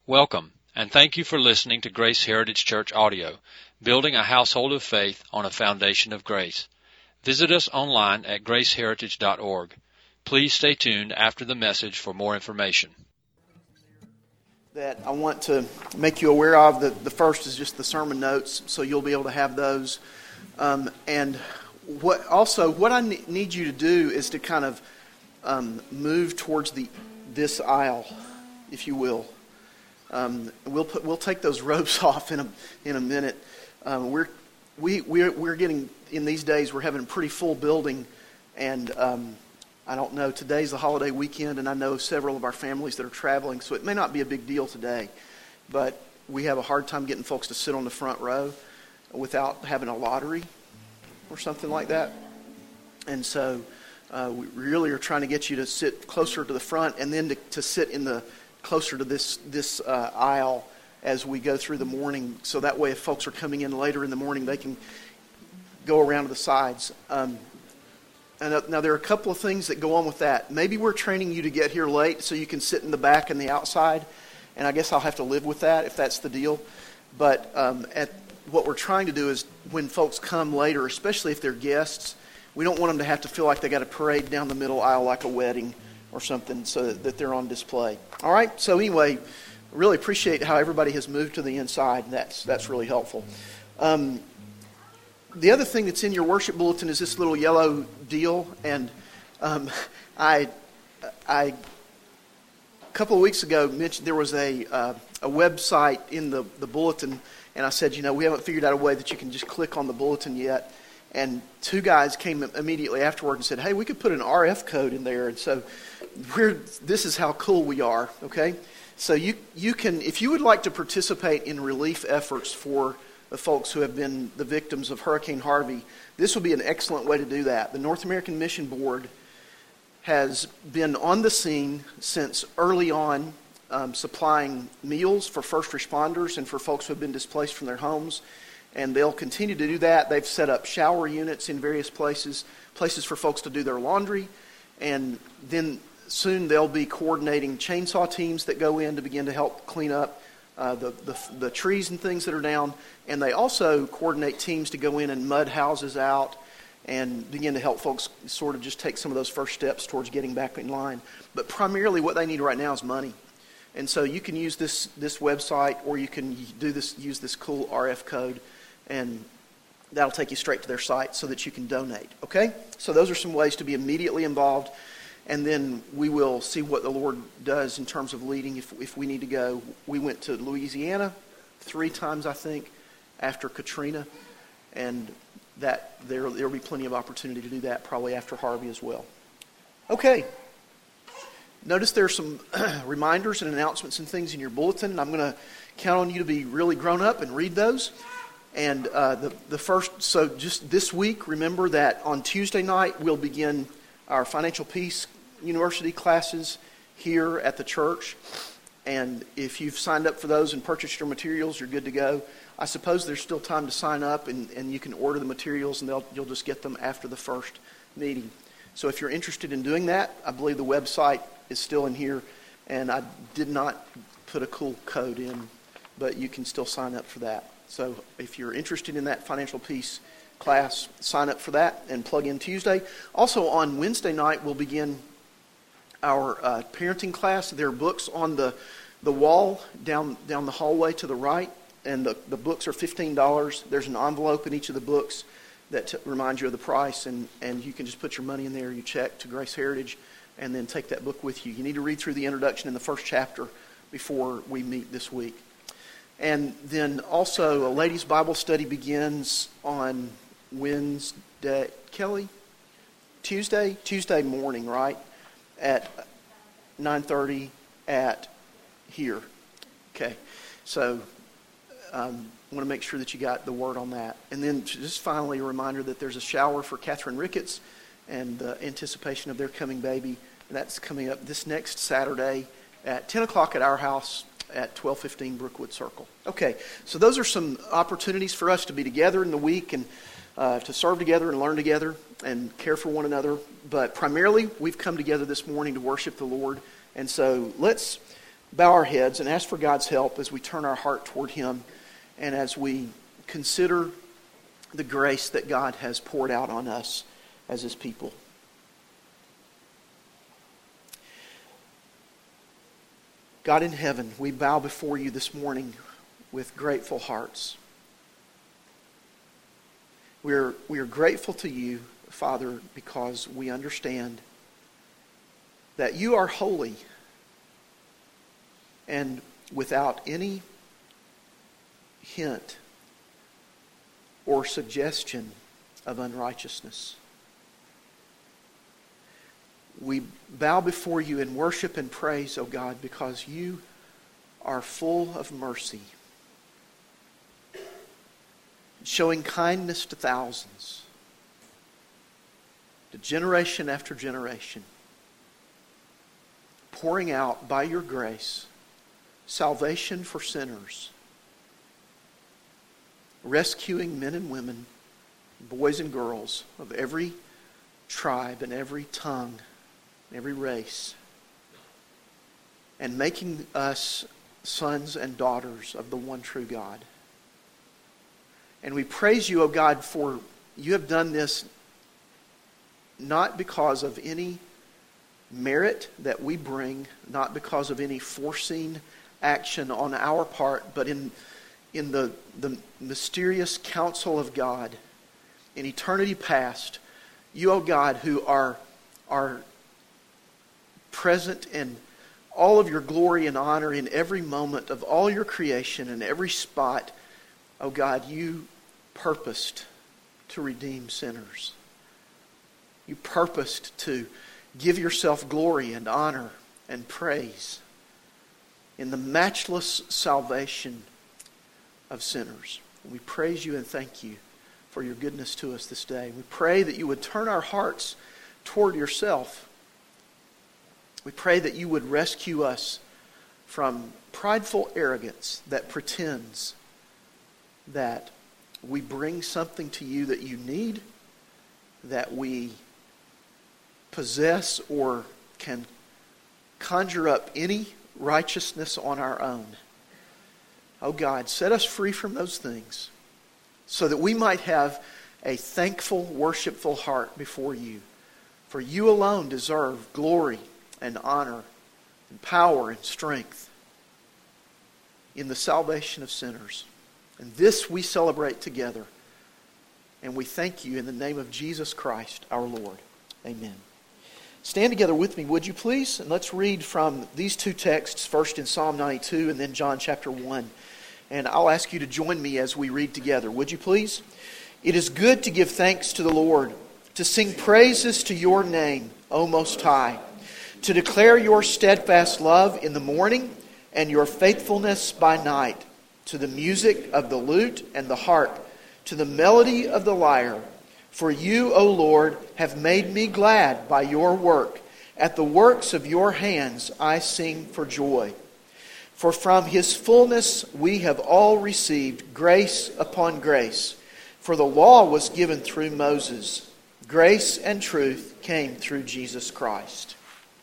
Welcome, and thank you for listening to Grace Heritage Church Audio, building a household of faith on a foundation of grace. Visit us online at graceheritage.org. Please stay tuned after the message for more information. That I want to make you aware of. The first is just the sermon notes, so you'll be able to have those. And what I need you to do is to kind of move towards this aisle, if you will. We'll take those robes off in a minute. We're getting, in these days, we're having a pretty full building, and I don't know, today's the holiday weekend, and I know several of our families that are traveling, so it may not be a big deal today, but we have a hard time getting folks to sit on the front row without having a lottery or something like that. And so we really are trying to get you to sit closer to the front, and then to sit in the closer to this aisle as we go through the morning, so that way if folks are coming in later in the morning, they can go around to the sides. And now there are a couple of things that go on with that. Maybe we're training you to get here late so you can sit in the back and the outside, and I guess I'll have to live with that if that's the deal. But what we're trying to do is when folks come later, especially if they're guests, we don't want them to have to feel like they got to parade down the middle aisle like a wedding or something, so that they're on display. All right, so anyway, really appreciate how everybody has moved to the inside. That's really helpful. The other thing that's in your worship bulletin is this little yellow deal, and I a couple of weeks ago mentioned there was a website in the bulletin, and I said, we haven't figured out a way that you can just click on the bulletin yet. And two guys came immediately afterward and said, hey, we could put an RF code in there. And so this is how cool we are, okay? So you can, if you would like to participate in relief efforts for the folks who have been the victims of Hurricane Harvey, this would be an excellent way to do that. The North American Mission Board has been on the scene since early on, supplying meals for first responders and for folks who have been displaced from their homes. And they'll continue to do that. They've set up shower units in various places for folks to do their laundry. And then soon they'll be coordinating chainsaw teams that go in to begin to help clean up the trees and things that are down. And they also coordinate teams to go in and mud houses out and begin to help folks sort of just take some of those first steps towards getting back in line. But primarily what they need right now is money. And so you can use this website, or you can use this cool RF code, and that'll take you straight to their site so that you can donate, okay? So those are some ways to be immediately involved, and then we will see what the Lord does in terms of leading if we need to go. We went to Louisiana 3 times, I think, after Katrina, and that there'll be plenty of opportunity to do that probably after Harvey as well. Okay. Notice there's some reminders and announcements and things in your bulletin, and I'm going to count on you to be really grown up and read those. And the first, so just this week, remember that on Tuesday night we'll begin our Financial Peace University classes here at the church. And if you've signed up for those and purchased your materials, you're good to go. I suppose there's still time to sign up, and you can order the materials, and you'll just get them after the first meeting. So if you're interested in doing that, I believe the website is still in here, and I did not put a cool code in, but you can still sign up for that. So if you're interested in that Financial Peace class, sign up for that and plug in Tuesday. Also on Wednesday night, we'll begin our parenting class. There are books on the wall down the hallway to the right, and the books are $15. There's an envelope in each of the books that reminds you of the price, and you can just put your money in there, you check to Grace Heritage, and then take that book with you. You need to read through the introduction in the first chapter before we meet this week. And then also a ladies' Bible study begins on Wednesday, Tuesday morning, right? At 9:30 at here. Okay, so I want to make sure that you got the word on that. And then just finally a reminder that there's a shower for Catherine Ricketts and the anticipation of their coming baby. And that's coming up this next Saturday at 10 o'clock at our house at 1215 Brookwood Circle. Okay, so those are some opportunities for us to be together in the week and to serve together and learn together and care for one another. But primarily, we've come together this morning to worship the Lord. And so let's bow our heads and ask for God's help as we turn our heart toward Him and as we consider the grace that God has poured out on us as His people. God in heaven, we bow before You this morning with grateful hearts. We are grateful to You, Father, because we understand that You are holy and without any hint or suggestion of unrighteousness. We bow before You in worship and praise, O God, because You are full of mercy, showing kindness to thousands, to generation after generation, pouring out by Your grace salvation for sinners, rescuing men and women, boys and girls of every tribe and every tongue, every race, and making us sons and daughters of the one true God. And we praise You, O God, for You have done this not because of any merit that we bring, not because of any foreseen action on our part, but in the mysterious counsel of God in eternity past. You, O God, who are present in all of Your glory and honor in every moment of all Your creation and every spot, O God, You purposed to redeem sinners. You purposed to give Yourself glory and honor and praise in the matchless salvation of sinners. We praise You and thank You for Your goodness to us this day. We pray that You would turn our hearts toward Yourself. We pray that You would rescue us from prideful arrogance that pretends that we bring something to You that You need, that we possess or can conjure up any righteousness on our own. Oh God, set us free from those things so that we might have a thankful, worshipful heart before You. For You alone deserve glory and honor and power and strength in the salvation of sinners. And this we celebrate together. And we thank You in the name of Jesus Christ, our Lord. Amen. Stand together with me, would you please? And let's read from these two texts, first in Psalm 92 and then John chapter 1. And I'll ask you to join me as we read together, would you please? It is good to give thanks to the Lord, to sing praises to Your name, O Most High, to declare Your steadfast love in the morning and Your faithfulness by night, to the music of the lute and the harp, to the melody of the lyre. For You, O Lord, have made me glad by Your work. At the works of Your hands I sing for joy. For from His fullness we have all received grace upon grace. For the law was given through Moses. Grace and truth came through Jesus Christ.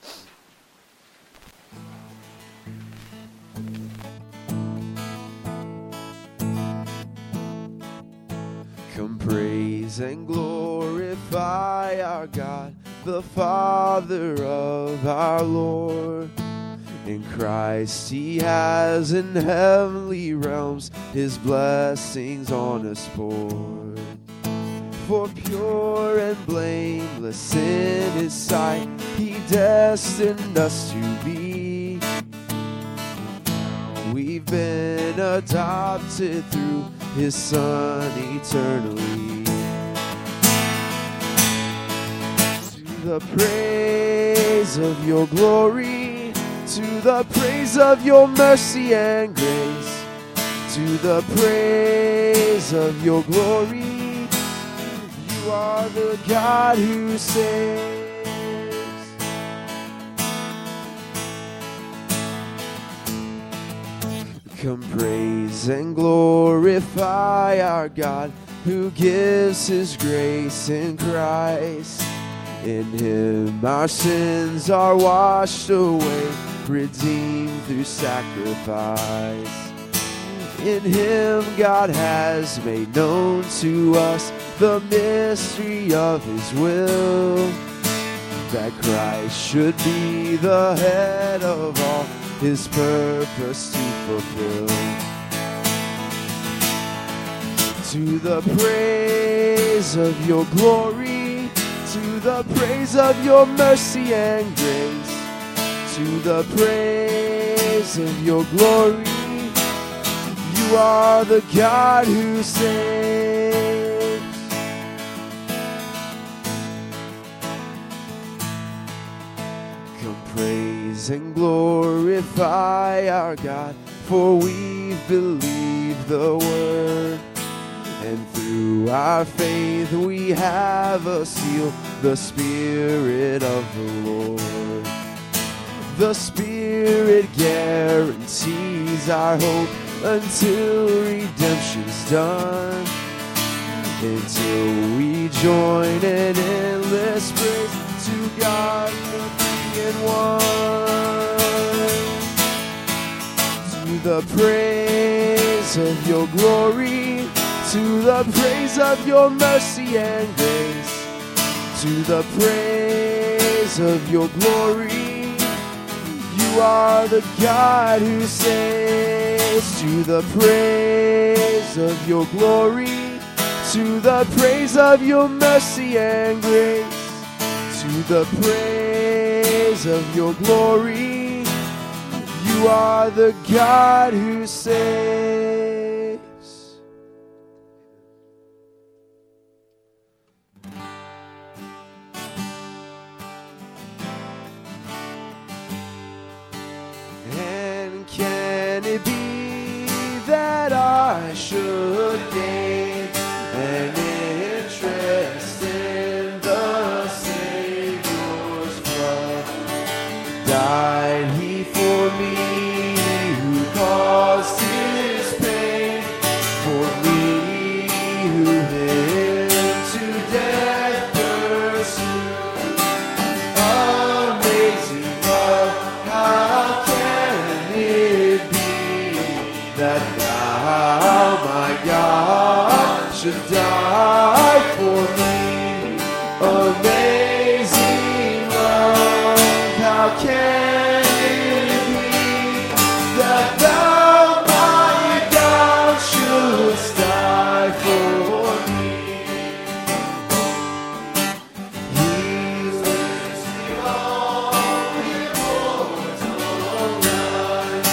Come praise and glorify our God, the Father of our Lord. In Christ He has in heavenly realms His blessings on us poured. For pure and blameless in His sight He destined us to be. We've been adopted through His Son eternally. To the praise of Your glory, to the praise of Your mercy and grace, to the praise of Your glory, You are the God who saves. Come praise and glorify our God, who gives His grace in Christ. In Him our sins are washed away, redeemed through sacrifice. In him God has made known to us the mystery of his will, that Christ should be the head of all, his purpose to fulfill. To the praise of your glory, to the praise of your mercy and grace, to the praise of your glory, you are the God who saves. Come praise and glorify our God, for we believe the word, and through our faith we have a seal, the Spirit of the Lord. The Spirit guarantees our hope until redemption's done, until we join an endless praise to God, the three in one. To the praise of your glory, to the praise of your mercy and grace, to the praise of your glory, you are the God who saves. To the praise of your glory, to the praise of your mercy and grace, to the praise of your glory, you are the God who saves. And can it be that I should gain an interest in the Savior's blood? Died he for me, who caused his pain, for me who him to death pursued. Amazing love, how can it be that thou, my God, should die for me? Amazing love, how can it be that thou, my God, shouldst die for me? He lives beyond immortal night.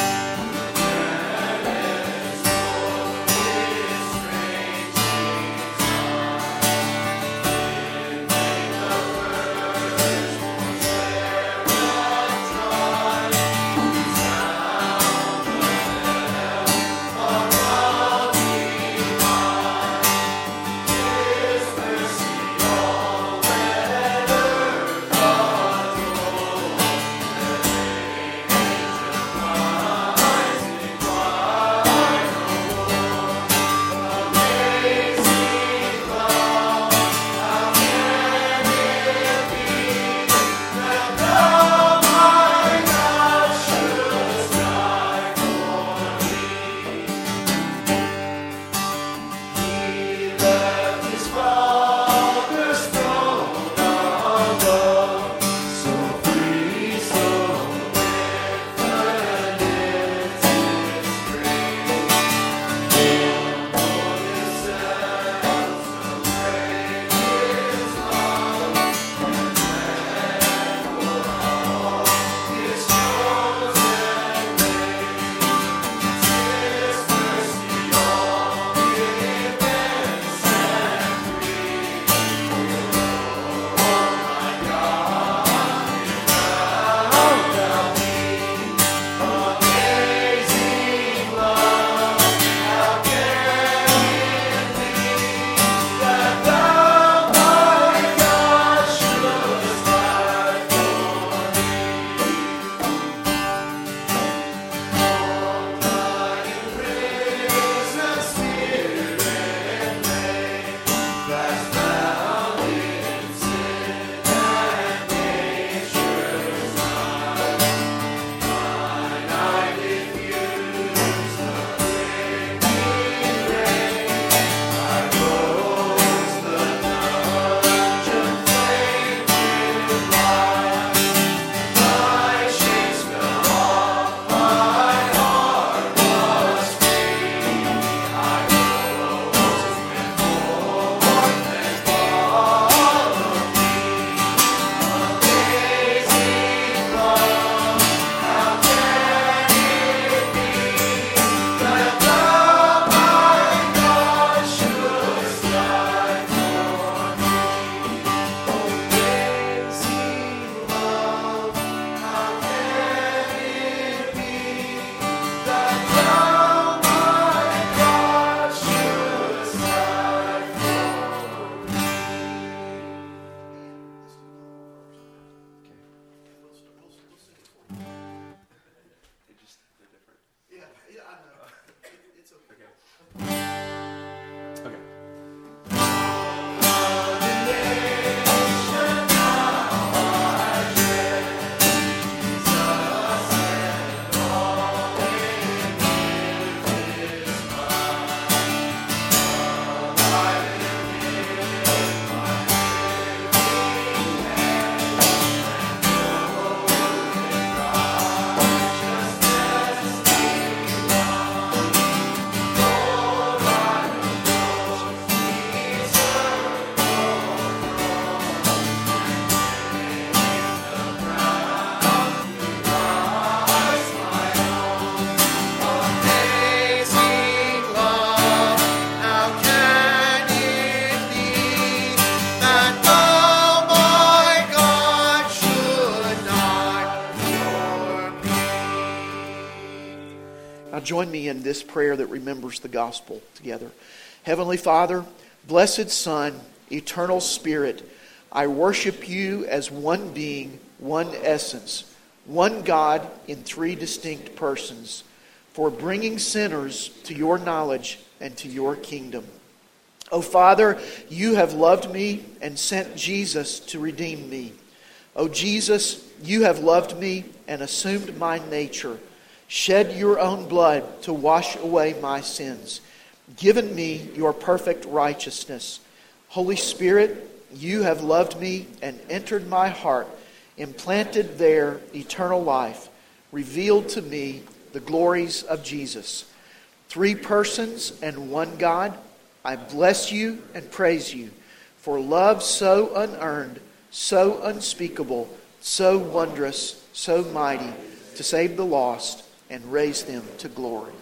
join me in this prayer that remembers the gospel together. Heavenly Father, blessed Son, eternal Spirit, I worship you as one being, one essence, one God in three distinct persons, for bringing sinners to your knowledge and to your kingdom. O Father, you have loved me and sent Jesus to redeem me. O Jesus, you have loved me and assumed my nature, shed your own blood to wash away my sins, given me your perfect righteousness. Holy Spirit, you have loved me and entered my heart, implanted there eternal life, revealed to me the glories of Jesus. Three persons and one God, I bless you and praise you for love so unearned, so unspeakable, so wondrous, so mighty, to save the lost and raise them to glory.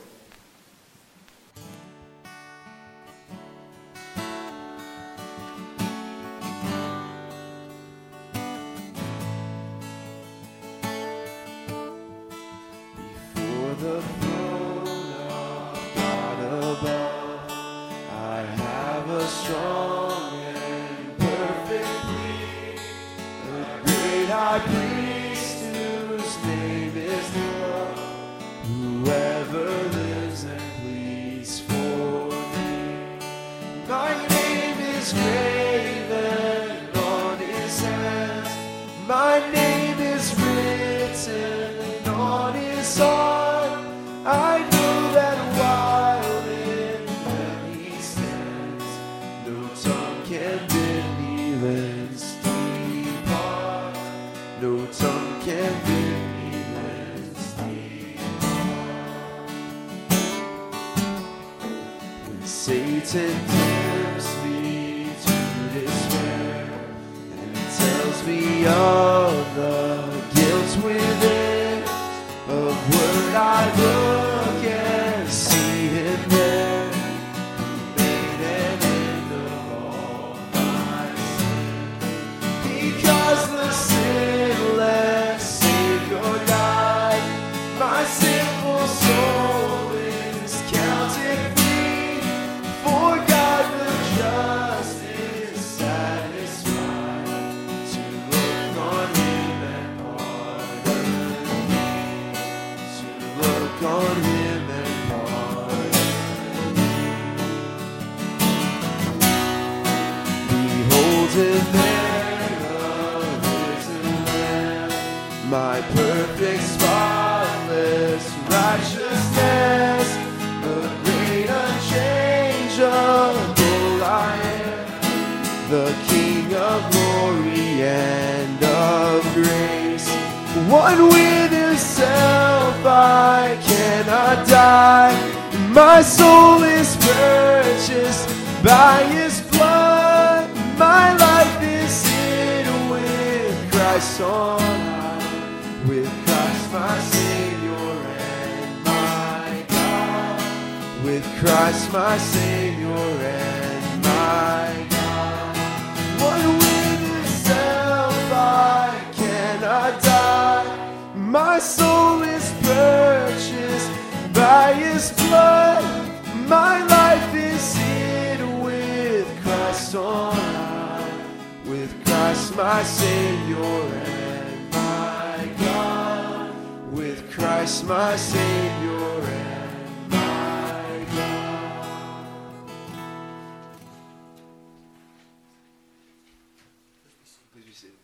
Before the throne of God above, I have a strong and perfect plea. The great high priest whose name is love, whoever lives and pleads for me. My name is graven on his hands, my name is written on his heart. I know that while in heaven he stands, no tongue can bid me thence depart. No tongue can bid me thence depart. When Satan tempts me to despair and tells me of the guilt within, upward I look and see him there, who made an end of all my sin. Because the sinless Savior died, my sinful soul is counted free. For God the just is satisfied to look on him and pardon me, to look on him and pardon me. Behold him there, the risen Lamb, my perfect, spotless righteousness, the great unchangeable I am, the King of glory and of grace. One with himself I cannot die, my soul is purchased by his blood, my life is hid with Christ on high, with Christ my Savior and my God, with Christ my Savior and my God. One with himself I cannot die, my soul is purchased by his blood, my life is hid with Christ on high, with Christ my Savior and my God, with Christ my Savior and my God. Please be seated.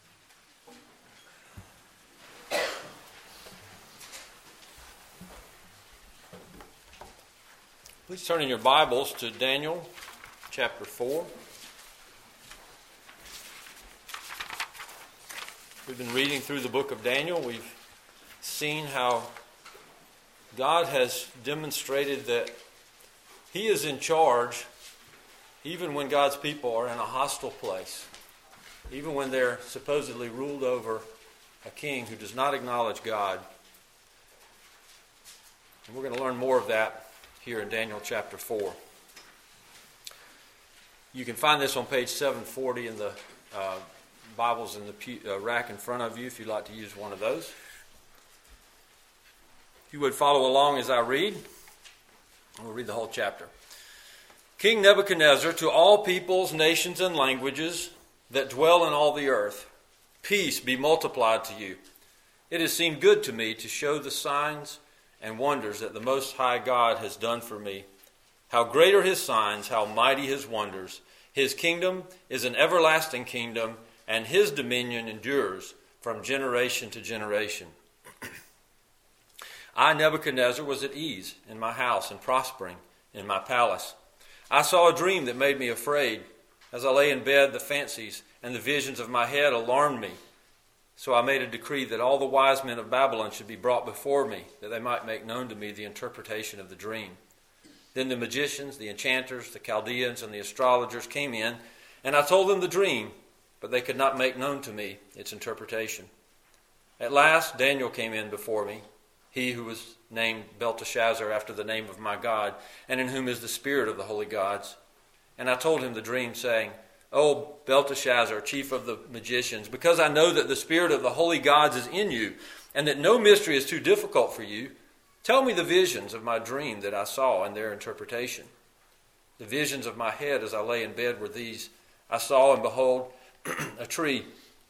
Please turn in your Bibles to Daniel chapter 4. We've been reading through the book of Daniel. We've seen how God has demonstrated that He is in charge even when God's people are in a hostile place, even when they're supposedly ruled over a king who does not acknowledge God. And we're going to learn more of that here in Daniel chapter 4. You can find this on page 740 in the Bibles in the rack in front of you if you'd like to use one of those. If you would follow along as I read, we'll read the whole chapter. King Nebuchadnezzar, to all peoples, nations, and languages that dwell in all the earth, peace be multiplied to you. It has seemed good to me to show the signs and wonders that the Most High God has done for me. How great are his signs, how mighty his wonders. His kingdom is an everlasting kingdom, and his dominion endures from generation to generation. I, Nebuchadnezzar, was at ease in my house and prospering in my palace. I saw a dream that made me afraid. As I lay in bed, the fancies and the visions of my head alarmed me. So I made a decree that all the wise men of Babylon should be brought before me, that they might make known to me the interpretation of the dream. Then the magicians, the enchanters, the Chaldeans, and the astrologers came in, and I told them the dream, but they could not make known to me its interpretation. At last Daniel came in before me, he who was named Belteshazzar after the name of my God, and in whom is the spirit of the holy gods. And I told him the dream, saying, O Belteshazzar, chief of the magicians, because I know that the spirit of the holy gods is in you, and that no mystery is too difficult for you, tell me the visions of my dream that I saw and their interpretation. The visions of my head as I lay in bed were these. I saw, and behold, a tree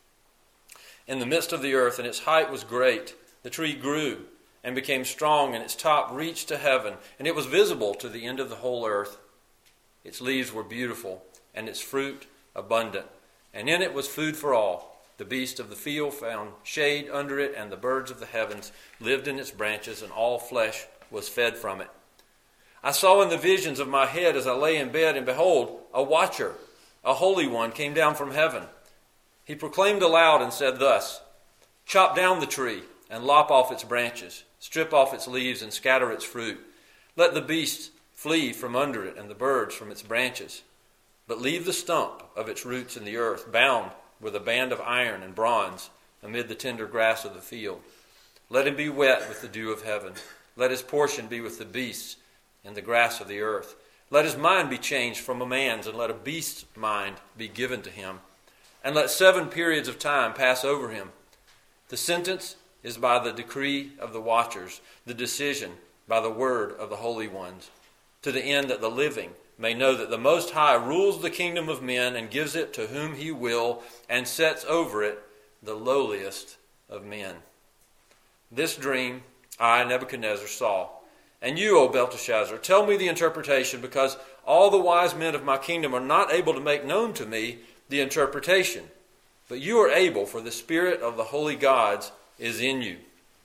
in the midst of the earth, and its height was great. The tree grew and became strong, and its top reached to heaven, and it was visible to the end of the whole earth. Its leaves were beautiful, and its fruit abundant, and in it was food for all. The beasts of the field found shade under it, and the birds of the heavens lived in its branches, and all flesh was fed from it. I saw in the visions of my head as I lay in bed, and behold, a watcher, a holy one, came down from heaven. He proclaimed aloud and said thus, Chop down the tree, and lop off its branches, strip off its leaves, and scatter its fruit. Let the beasts flee from under it, and the birds from its branches. But leave the stump of its roots in the earth, bound with a band of iron and bronze, amid the tender grass of the field. Let him be wet with the dew of heaven. Let his portion be with the beasts in the grass of the earth. Let his mind be changed from a man's, and let a beast's mind be given to him. And let 7 periods of time pass over him. The sentence is by the decree of the watchers, the decision by the word of the holy ones, to the end that the living may know that the Most High rules the kingdom of men and gives it to whom he will, and sets over it the lowliest of men. This dream I, Nebuchadnezzar, saw. And you, O Belteshazzar, tell me the interpretation, because all the wise men of my kingdom are not able to make known to me the interpretation. But you are able, for the spirit of the holy gods is in you.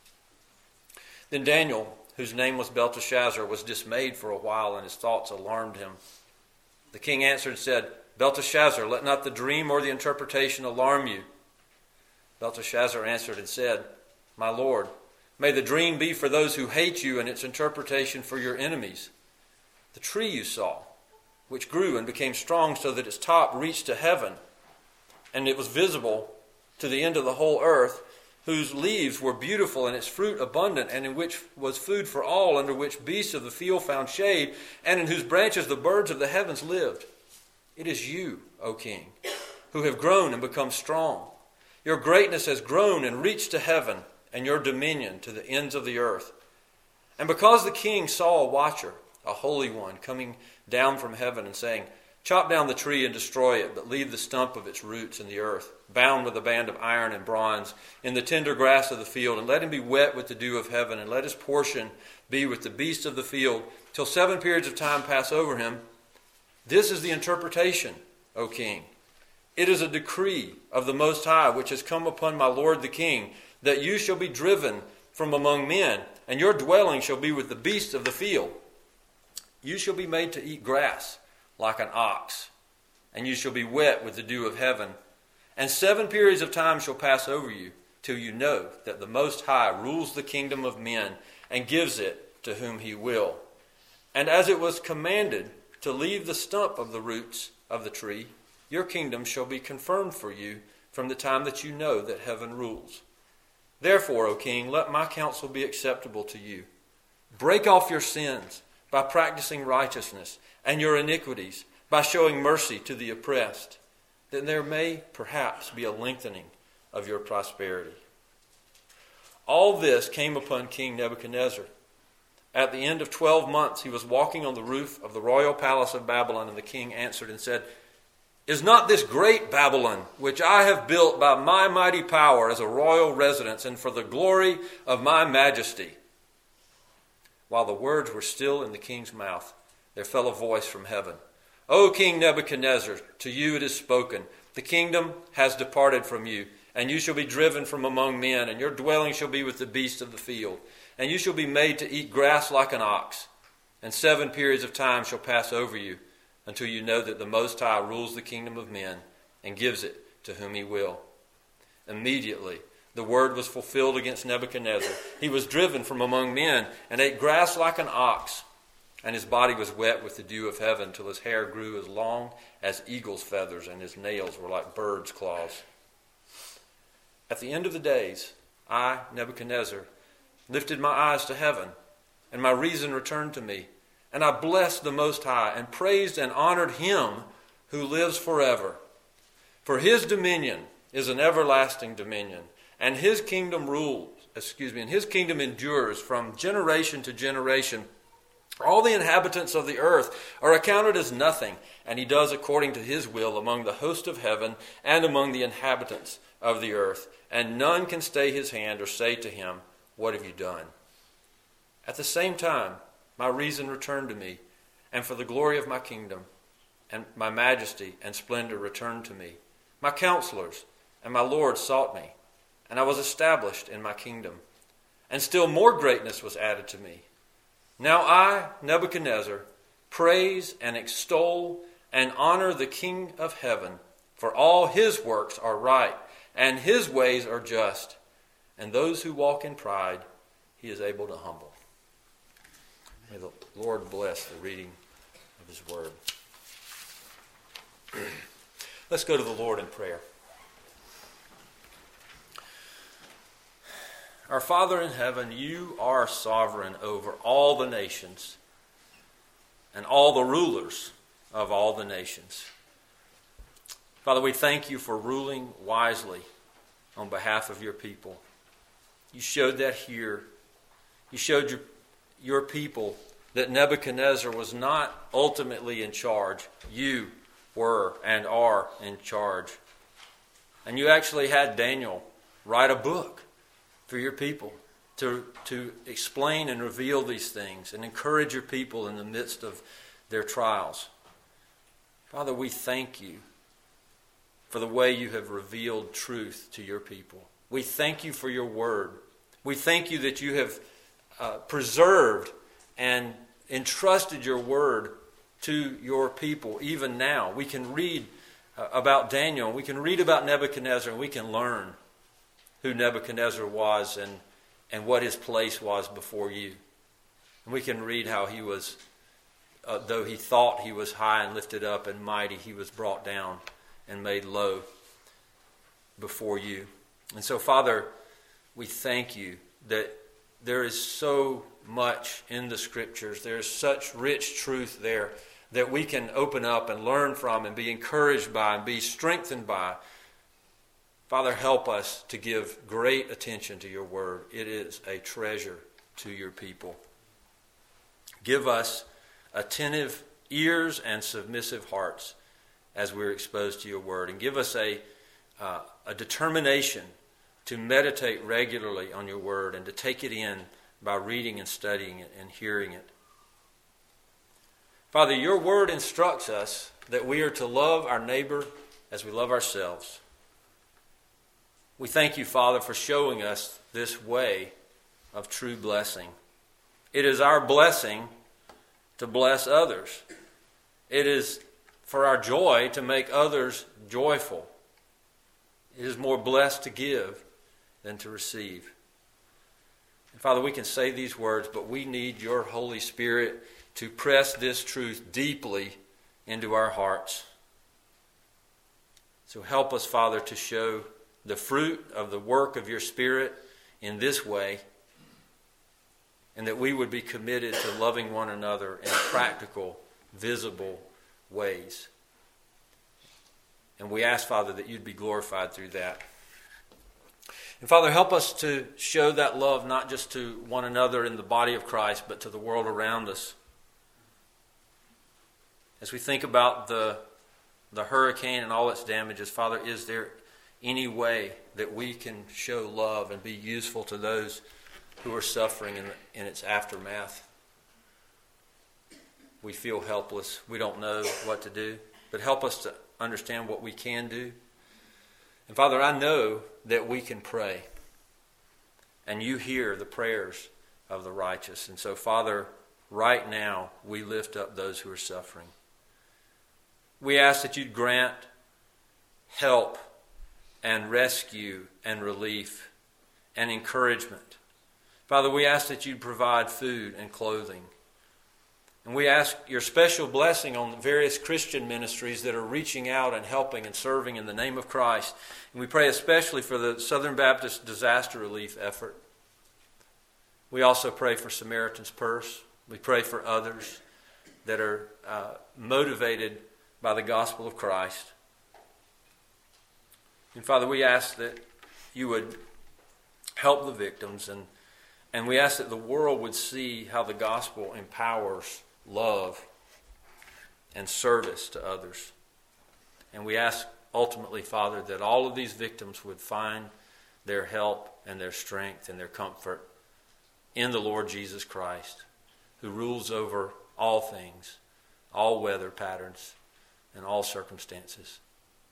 Then Daniel, whose name was Belteshazzar, was dismayed for a while, and his thoughts alarmed him. The king answered and said, Belteshazzar, let not the dream or the interpretation alarm you. Belteshazzar answered and said, My lord, may the dream be for those who hate you, and its interpretation for your enemies. The tree you saw, which grew and became strong so that its top reached to heaven, and it was visible to the end of the whole earth, whose leaves were beautiful and its fruit abundant, and in which was food for all, under which beasts of the field found shade, and in whose branches the birds of the heavens lived. It is you, O king, who have grown and become strong. Your greatness has grown and reached to heaven, and your dominion to the ends of the earth. And because the king saw a watcher, a holy one, coming down from heaven and saying, Chop down the tree and destroy it, but leave the stump of its roots in the earth, bound with a band of iron and bronze, in the tender grass of the field, and let him be wet with the dew of heaven, and let his portion be with the beasts of the field, till 7 periods of time pass over him. This is the interpretation, O king. It is a decree of the Most High, which has come upon my lord the king, that you shall be driven from among men, and your dwelling shall be with the beasts of the field. You shall be made to eat grass like an ox, and you shall be wet with the dew of heaven. And 7 periods of time shall pass over you, till you know that the Most High rules the kingdom of men, and gives it to whom he will. And as it was commanded to leave the stump of the roots of the tree, your kingdom shall be confirmed for you from the time that you know that heaven rules. Therefore, O king, let my counsel be acceptable to you. Break off your sins by practicing righteousness, and your iniquities by showing mercy to the oppressed, that there may perhaps be a lengthening of your prosperity. All this came upon King Nebuchadnezzar. At the end of 12 months, he was walking on the roof of the royal palace of Babylon, and the king answered and said, "Is not this great Babylon, which I have built by my mighty power as a royal residence and for the glory of my majesty?" While the words were still in the king's mouth, there fell a voice from heaven. "O King Nebuchadnezzar, to you it is spoken, the kingdom has departed from you, and you shall be driven from among men, and your dwelling shall be with the beasts of the field. And you shall be made to eat grass like an ox, and 7 periods of time shall pass over you, until you know that the Most High rules the kingdom of men, and gives it to whom he will." Immediately the word was fulfilled against Nebuchadnezzar. He was driven from among men, and ate grass like an ox, and his body was wet with the dew of heaven, till his hair grew as long as eagle's feathers, and his nails were like birds' claws. At the end of the days, I, Nebuchadnezzar, lifted my eyes to heaven, and my reason returned to me. And I blessed the Most High, and praised and honored him who lives forever. For his dominion is an everlasting dominion, and his kingdom and his kingdom endures from generation to generation. All the inhabitants of the earth are accounted as nothing, and he does according to his will among the host of heaven and among the inhabitants of the earth. And none can stay his hand or say to him, "What have you done?" At the same time, my reason returned to me, and for the glory of my kingdom, and my majesty and splendor returned to me. My counselors and my Lord sought me, and I was established in my kingdom, and still more greatness was added to me. Now I, Nebuchadnezzar, praise and extol and honor the King of heaven, for all his works are right, and his ways are just, and those who walk in pride he is able to humble. May the Lord bless the reading of his word. Let's go to the Lord in prayer. Our Father in heaven, you are sovereign over all the nations and all the rulers of all the nations. Father, we thank you for ruling wisely on behalf of your people. You showed that here. You showed your people that Nebuchadnezzar was not ultimately in charge. You were and are in charge. And you actually had Daniel write a book for your people to explain and reveal these things and encourage your people in the midst of their trials. Father, we thank you for the way you have revealed truth to your people. We thank you for your word. We thank you that you have preserved and entrusted your word to your people even now. We can read about Daniel, we can read about Nebuchadnezzar, and we can learn who Nebuchadnezzar was and what his place was before you. And we can read how he was, though he thought he was high and lifted up and mighty, he was brought down and made low before you. And so, Father, we thank you that there is so much in the Scriptures. There is such rich truth there that we can open up and learn from and be encouraged by and be strengthened by. Father, help us to give great attention to your word. It is a treasure to your people. Give us attentive ears and submissive hearts as we're exposed to your word. And give us a determination to meditate regularly on your word and to take it in by reading and studying it and hearing it. Father, your word instructs us that we are to love our neighbor as we love ourselves. We thank you, Father, for showing us this way of true blessing. It is our blessing to bless others. It is for our joy to make others joyful. It is more blessed to give than to receive. And Father, we can say these words, but we need your Holy Spirit to press this truth deeply into our hearts. So help us, Father, to show the fruit of the work of your Spirit in this way, and that we would be committed to loving one another in practical, visible ways. And we ask, Father, that you'd be glorified through that. And Father, help us to show that love not just to one another in the body of Christ, but to the world around us. As we think about the hurricane and all its damages, Father, is there any way that we can show love and be useful to those who are suffering in its aftermath? We feel helpless. We don't know what to do. But help us to understand what we can do. And Father, I know that we can pray. And you hear the prayers of the righteous. And so, Father, right now we lift up those who are suffering. We ask that you'd grant help and rescue and relief and encouragement. Father, we ask that you'd provide food and clothing. And we ask your special blessing on the various Christian ministries that are reaching out and helping and serving in the name of Christ. And we pray especially for the Southern Baptist disaster relief effort. We also pray for Samaritan's Purse. We pray for others that are motivated by the gospel of Christ. And Father, we ask that you would help the victims, and we ask that the world would see how the gospel empowers love and service to others. And we ask ultimately, Father, that all of these victims would find their help and their strength and their comfort in the Lord Jesus Christ, who rules over all things, all weather patterns, and all circumstances.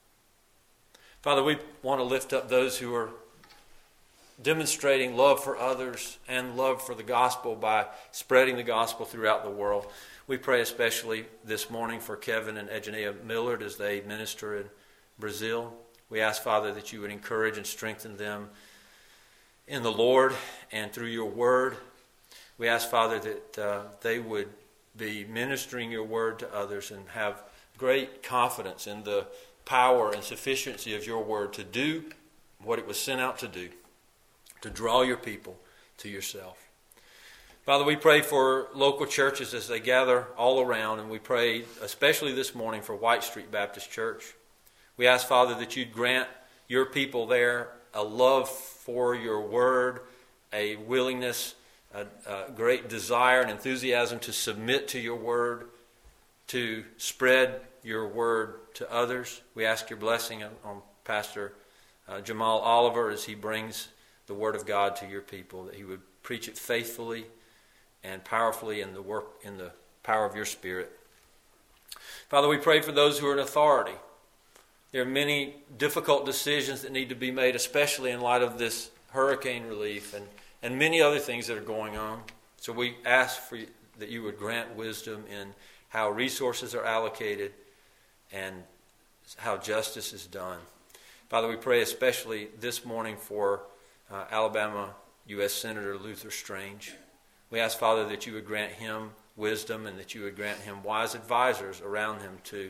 Father, we want to lift up those who are demonstrating love for others and love for the gospel by spreading the gospel throughout the world. We pray especially this morning for Kevin and Eugenia Millard as they minister in Brazil. We ask, Father, that you would encourage and strengthen them in the Lord and through your word. We ask, Father, that they would be ministering your word to others and have great confidence in the power and sufficiency of your word to do what it was sent out to do, to draw your people to yourself. Father, we pray for local churches as they gather all around, and we pray especially this morning for White Street Baptist Church. We ask, Father, that you'd grant your people there a love for your word, a willingness, a great desire and enthusiasm to submit to your word, to spread your word to others. We ask your blessing on Pastor Jamal Oliver as he brings the word of God to your people, that he would preach it faithfully and powerfully in the power of your Spirit. Father, we pray for those who are in authority. There are many difficult decisions that need to be made, especially in light of this hurricane relief and many other things that are going on. So we ask that you would grant wisdom in how resources are allocated and how justice is done. Father, we pray especially this morning for Alabama U.S. Senator Luther Strange. We ask, Father, that you would grant him wisdom and that you would grant him wise advisors around him to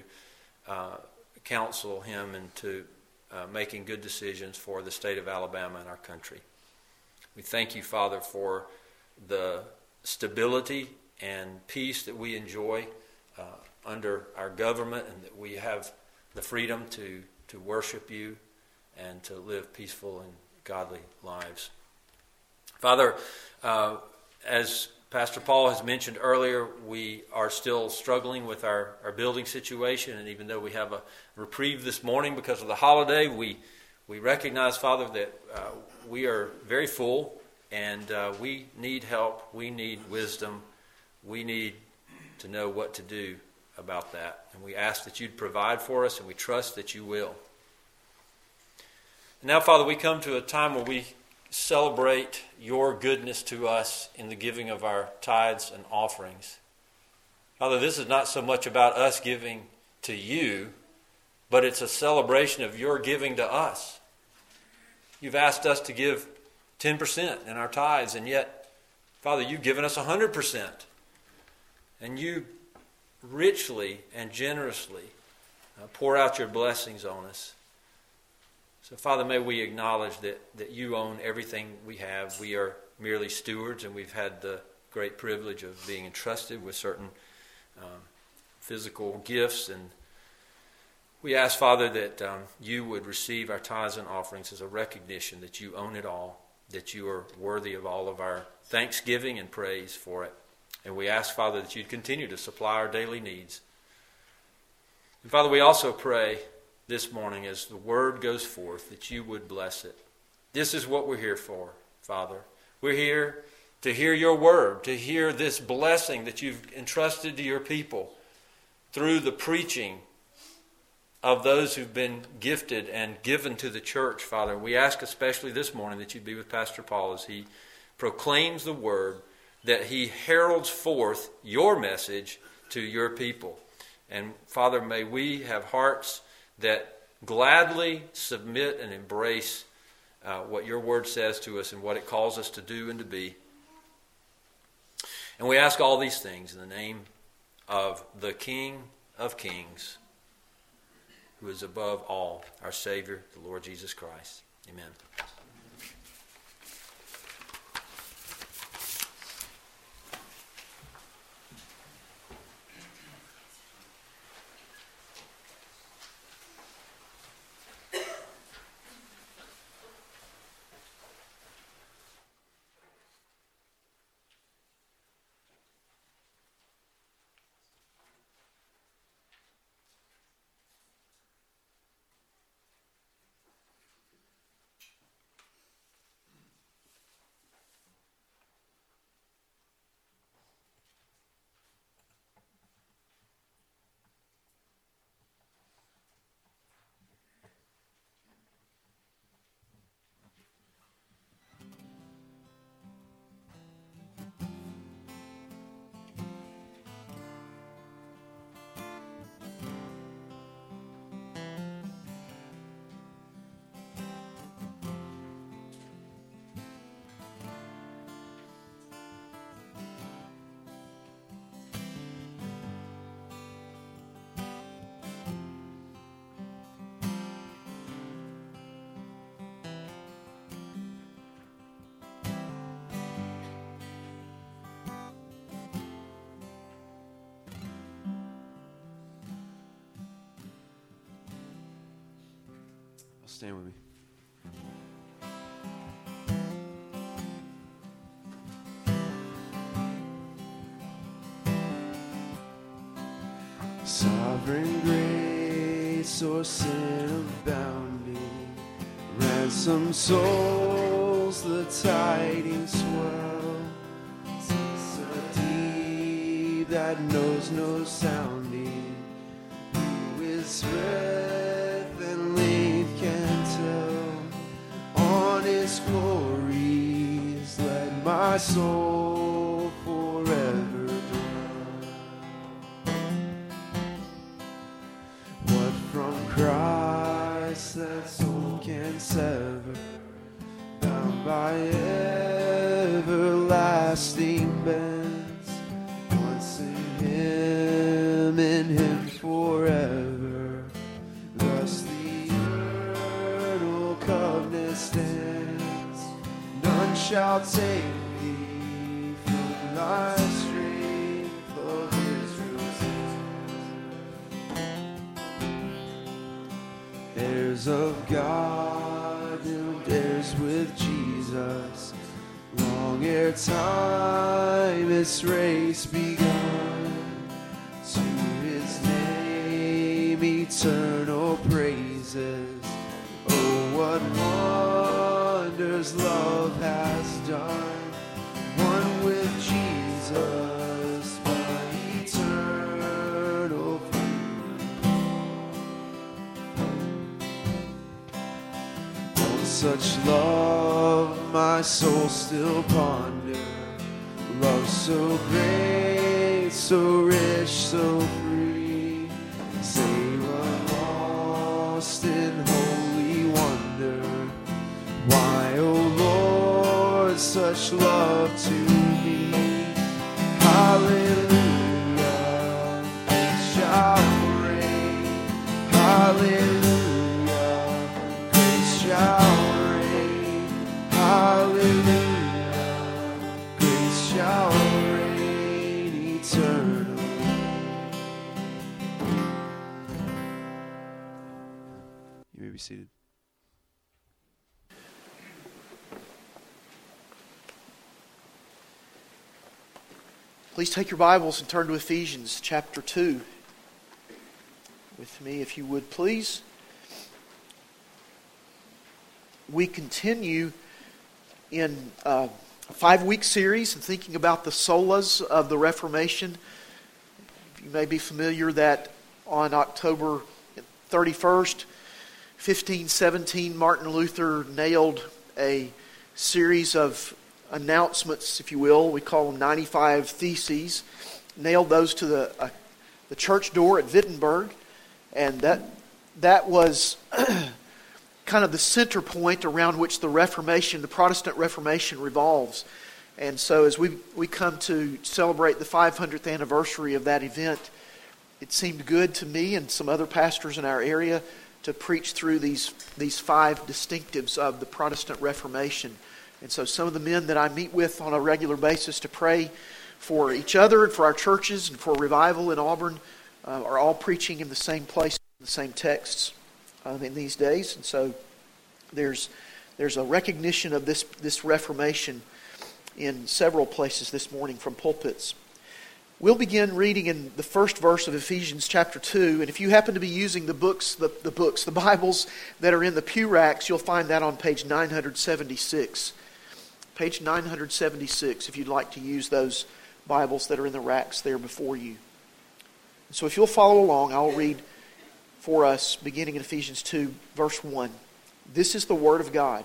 counsel him and to making good decisions for the state of Alabama and our country. We thank you, Father, for the stability and peace that we enjoy under our government, and that we have the freedom to worship you and to live peaceful and godly lives. Father, as Pastor Paul has mentioned earlier, we are still struggling with our building situation, and even though we have a reprieve this morning because of the holiday, we recognize, Father, that we are very full, and we need help, we need wisdom, we need to know what to do about that. And we ask that you'd provide for us, and we trust that you will. And now, Father, we come to a time where we celebrate your goodness to us in the giving of our tithes and offerings. Father, this is not so much about us giving to you, but it's a celebration of your giving to us. You've asked us to give 10% in our tithes, and yet, Father, you've given us 100%. And you richly and generously pour out your blessings on us. So, Father, may we acknowledge that you own everything we have. We are merely stewards, and we've had the great privilege of being entrusted with certain physical gifts. And We ask, Father, that you would receive our tithes and offerings as a recognition that you own it all, that you are worthy of all of our thanksgiving and praise for it. And we ask, Father, that you'd continue to supply our daily needs. And Father, we also pray this morning as the word goes forth that you would bless it. This is what we're here for, Father. We're here to hear your word, to hear this blessing that you've entrusted to your people through the preaching of those who've been gifted and given to the church, Father. We ask especially this morning that you be with Pastor Paul as he proclaims the word, that he heralds forth your message to your people. And Father, may we have hearts that gladly submit and embrace what your word says to us and what it calls us to do and to be. And we ask all these things in the name of the King of Kings, who is above all, our Savior, the Lord Jesus Christ. Amen. Stand with me. Sovereign grace or sin abounding, ransom souls the tidings swell. Since a deep that knows no sounding, who is breath and length can tell. On his glories let my soul forever dwell. What from Christ that soul can sever, bound by everlasting bands, once in him forever. Thus the eternal covenant stands. None shall take thee from thy strength of Israel's hands. Heirs of God and heirs with Jesus, long ere time its race begun. To his name eternal praises. Oh, what wonders love has done. One with Jesus by eternal freedom. On such love my soul still ponder. Love so great, so rich, so free. Save a lost in holy wonder. Why, O Lord, such love to me? Hallelujah, grace shall reign. Hallelujah, grace shall reign. Hallelujah, grace shall reign eternally. be seated. Please take your Bibles and turn to Ephesians chapter 2 with me, if you would, please. We continue in a 5-week series and thinking about the solas of the Reformation. You may be familiar that on October 31st, 1517, Martin Luther nailed a series of announcements, if you will. We call them 95 Theses. Nailed those to the church door at Wittenberg. And that was kind of the center point around which the Reformation, the Protestant Reformation, revolves. And so as we come to celebrate the 500th anniversary of that event, it seemed good to me and some other pastors in our area to preach through these 5 distinctives of the Protestant Reformation. And so some of the men that I meet with on a regular basis to pray for each other and for our churches and for revival in Auburn are all preaching in the same place, the same texts in these days. And so there's a recognition of this Reformation in several places this morning from pulpits. We'll begin reading in the first verse of Ephesians chapter 2. And if you happen to be using the Bibles that are in the pew racks, you'll find that on page 976. Page 976, if you'd like to use those Bibles that are in the racks there before you. So if you'll follow along, I'll read for us, beginning in Ephesians 2, verse 1. This is the Word of God.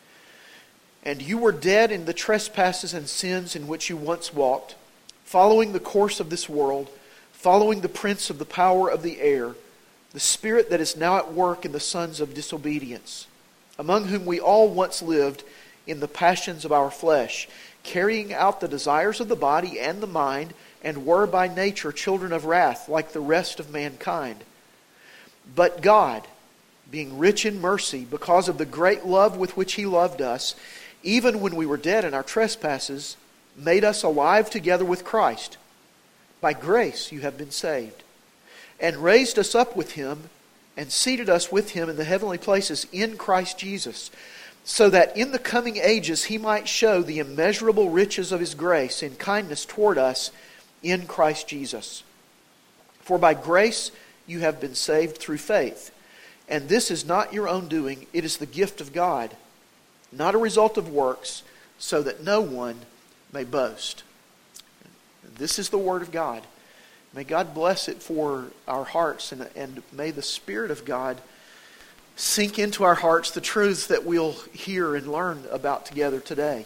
And you were dead in the trespasses and sins in which you once walked, following the course of this world, following the prince of the power of the air, the spirit that is now at work in the sons of disobedience, among whom we all once lived in the passions of our flesh, carrying out the desires of the body and the mind, and were by nature children of wrath, like the rest of mankind. But God, being rich in mercy, because of the great love with which He loved us, even when we were dead in our trespasses, made us alive together with Christ. By grace you have been saved, and raised us up with Him, and seated us with Him in the heavenly places in Christ Jesus, so that in the coming ages He might show the immeasurable riches of His grace in kindness toward us in Christ Jesus. For by grace you have been saved through faith. And this is not your own doing, it is the gift of God, not a result of works, so that no one may boast. This is the Word of God. May God bless it for our hearts, and may the Spirit of God sink into our hearts the truths that we'll hear and learn about together today.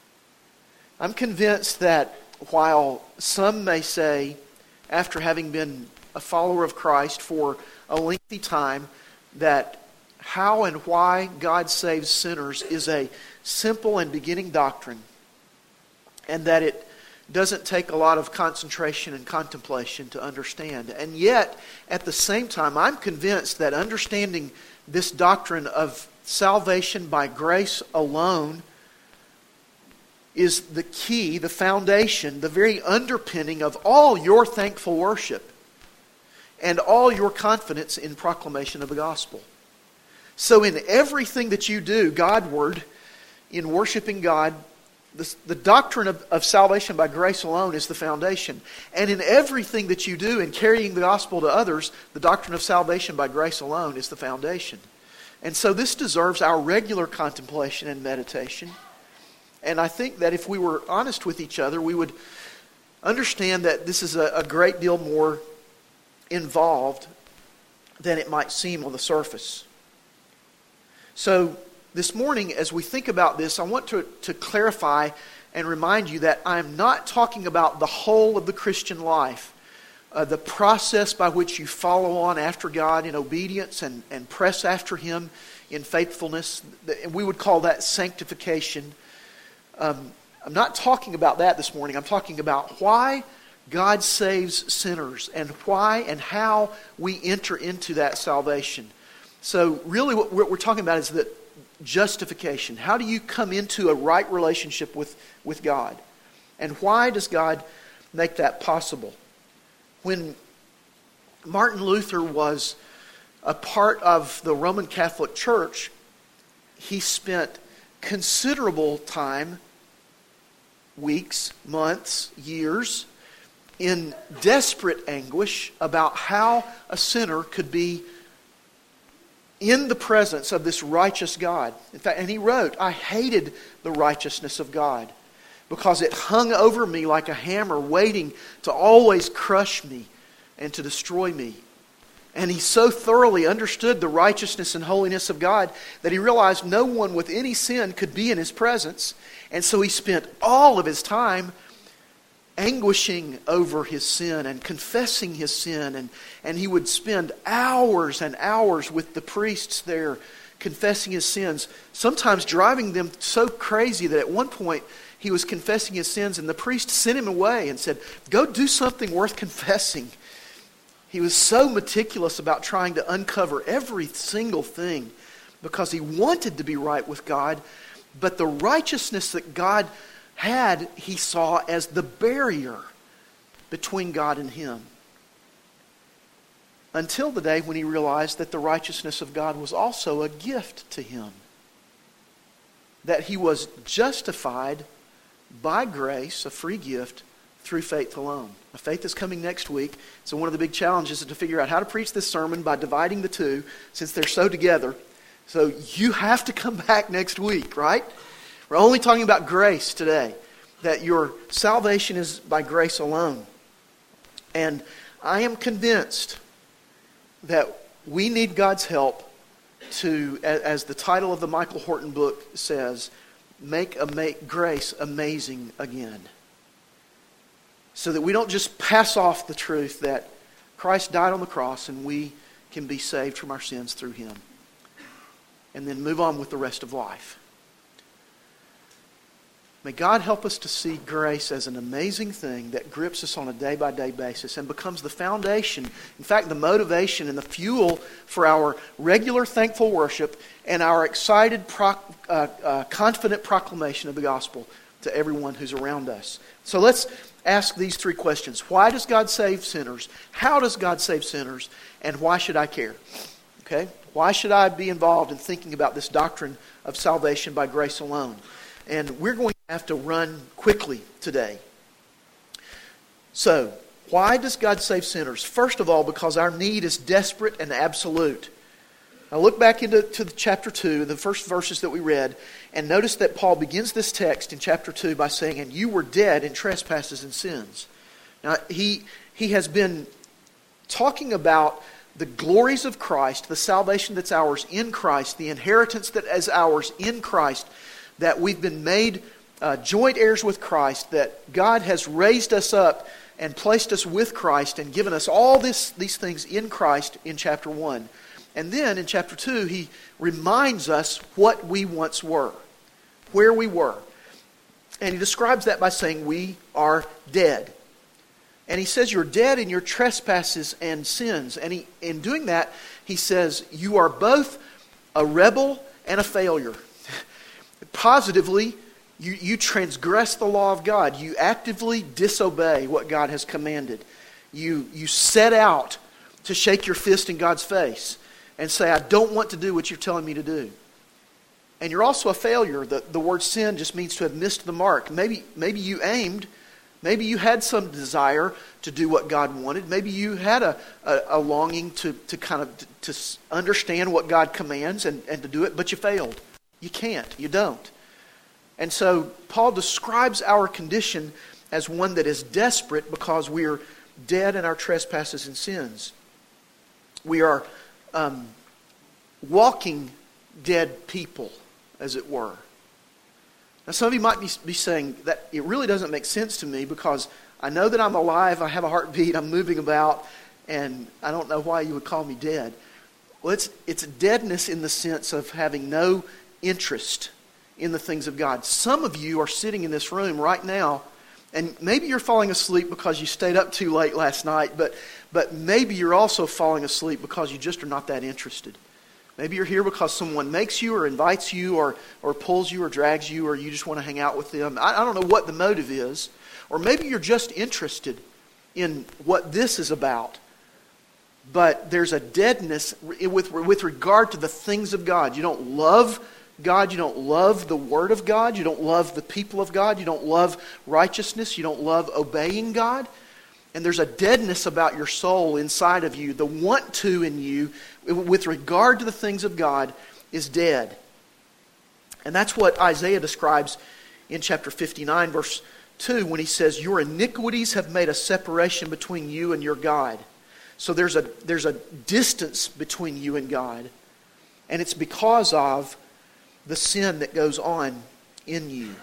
I'm convinced that while some may say, after having been a follower of Christ for a lengthy time, that how and why God saves sinners is a simple and beginning doctrine, and that it doesn't take a lot of concentration and contemplation to understand. And yet, at the same time, I'm convinced that understanding this doctrine of salvation by grace alone is the key, the foundation, the very underpinning of all your thankful worship and all your confidence in proclamation of the gospel. So in everything that you do Godward, in worshiping God, the doctrine of salvation by grace alone is the foundation. And in everything that you do in carrying the gospel to others, the doctrine of salvation by grace alone is the foundation. And so this deserves our regular contemplation and meditation. And I think that if we were honest with each other, we would understand that this is a great deal more involved than it might seem on the surface. So this morning, as we think about this, I want to clarify and remind you that I'm not talking about the whole of the Christian life, the process by which you follow on after God in obedience and press after Him in faithfulness. And we would call that sanctification. I'm not talking about that this morning. I'm talking about why God saves sinners and why and how we enter into that salvation. So really what we're talking about is that justification. How do you come into a right relationship with God? And why does God make that possible? When Martin Luther was a part of the Roman Catholic Church, he spent considerable time, weeks, months, years, in desperate anguish about how a sinner could be in the presence of this righteous God. In fact, and he wrote, I hated the righteousness of God because it hung over me like a hammer, waiting to always crush me and to destroy me. And he so thoroughly understood the righteousness and holiness of God that he realized no one with any sin could be in his presence. And so he spent all of his time anguishing over his sin and confessing his sin. And he would spend hours and hours with the priests there confessing his sins, sometimes driving them so crazy that at one point he was confessing his sins and the priest sent him away and said, go do something worth confessing. He was so meticulous about trying to uncover every single thing because he wanted to be right with God. But the righteousness that God had, he saw as the barrier between God and him. Until the day when he realized that the righteousness of God was also a gift to him. That he was justified by grace, a free gift, through faith alone. Now, faith is coming next week. So one of the big challenges is to figure out how to preach this sermon by dividing the two, since they're so together. So you have to come back next week, right? We're only talking about grace today. That your salvation is by grace alone. And I am convinced that we need God's help to, as the title of the Michael Horton book says, make grace amazing again. So that we don't just pass off the truth that Christ died on the cross and we can be saved from our sins through Him. And then move on with the rest of life. May God help us to see grace as an amazing thing that grips us on a day-by-day basis and becomes the foundation, in fact, the motivation and the fuel for our regular thankful worship and our excited, confident proclamation of the gospel to everyone who's around us. So let's ask these three questions. Why does God save sinners? How does God save sinners? And why should I care? Okay? Why should I be involved in thinking about this doctrine of salvation by grace alone? And we're going to have to run quickly today. So, why does God save sinners? First of all, because our need is desperate and absolute. Now look back into chapter 2, the first verses that we read, and notice that Paul begins this text in chapter 2 by saying, and you were dead in trespasses and sins. Now, he has been talking about the glories of Christ, the salvation that's ours in Christ, the inheritance that is ours in Christ, that we've been made joint heirs with Christ, that God has raised us up and placed us with Christ and given us all these things in Christ in chapter 1. And then in chapter 2, he reminds us what we once were, where we were. And he describes that by saying we are dead. And he says you're dead in your trespasses and sins. And in doing that, he says you are both a rebel and a failure. Positively, you transgress the law of God. You actively disobey what God has commanded. You set out to shake your fist in God's face and say, I don't want to do what you're telling me to do. And you're also a failure. The word sin just means to have missed the mark. Maybe you aimed. Maybe you had some desire to do what God wanted. Maybe you had a longing to kind of to understand what God commands and to do it, but you failed. You can't. You don't. And so Paul describes our condition as one that is desperate because we are dead in our trespasses and sins. We are walking dead people, as it were. Now some of you might be saying that it really doesn't make sense to me because I know that I'm alive, I have a heartbeat, I'm moving about, and I don't know why you would call me dead. Well, it's deadness in the sense of having no interest in the things of God. Some of you are sitting in this room right now, and maybe you're falling asleep because you stayed up too late last night, but maybe you're also falling asleep because you just are not that interested. Maybe you're here because someone makes you or invites you or pulls you or drags you or you just want to hang out with them. I don't know what the motive is. Or maybe you're just interested in what this is about. but there's a deadness with regard to the things of God. You don't love God. You don't love the Word of God. You don't love the people of God. You don't love righteousness. You don't love obeying God. And there's a deadness about your soul inside of you. The want to in you with regard to the things of God is dead. And that's what Isaiah describes in chapter 59, verse 2, when he says, "Your iniquities have made a separation between you and your God." So there's a distance between you and God. And it's because of the sin that goes on in you.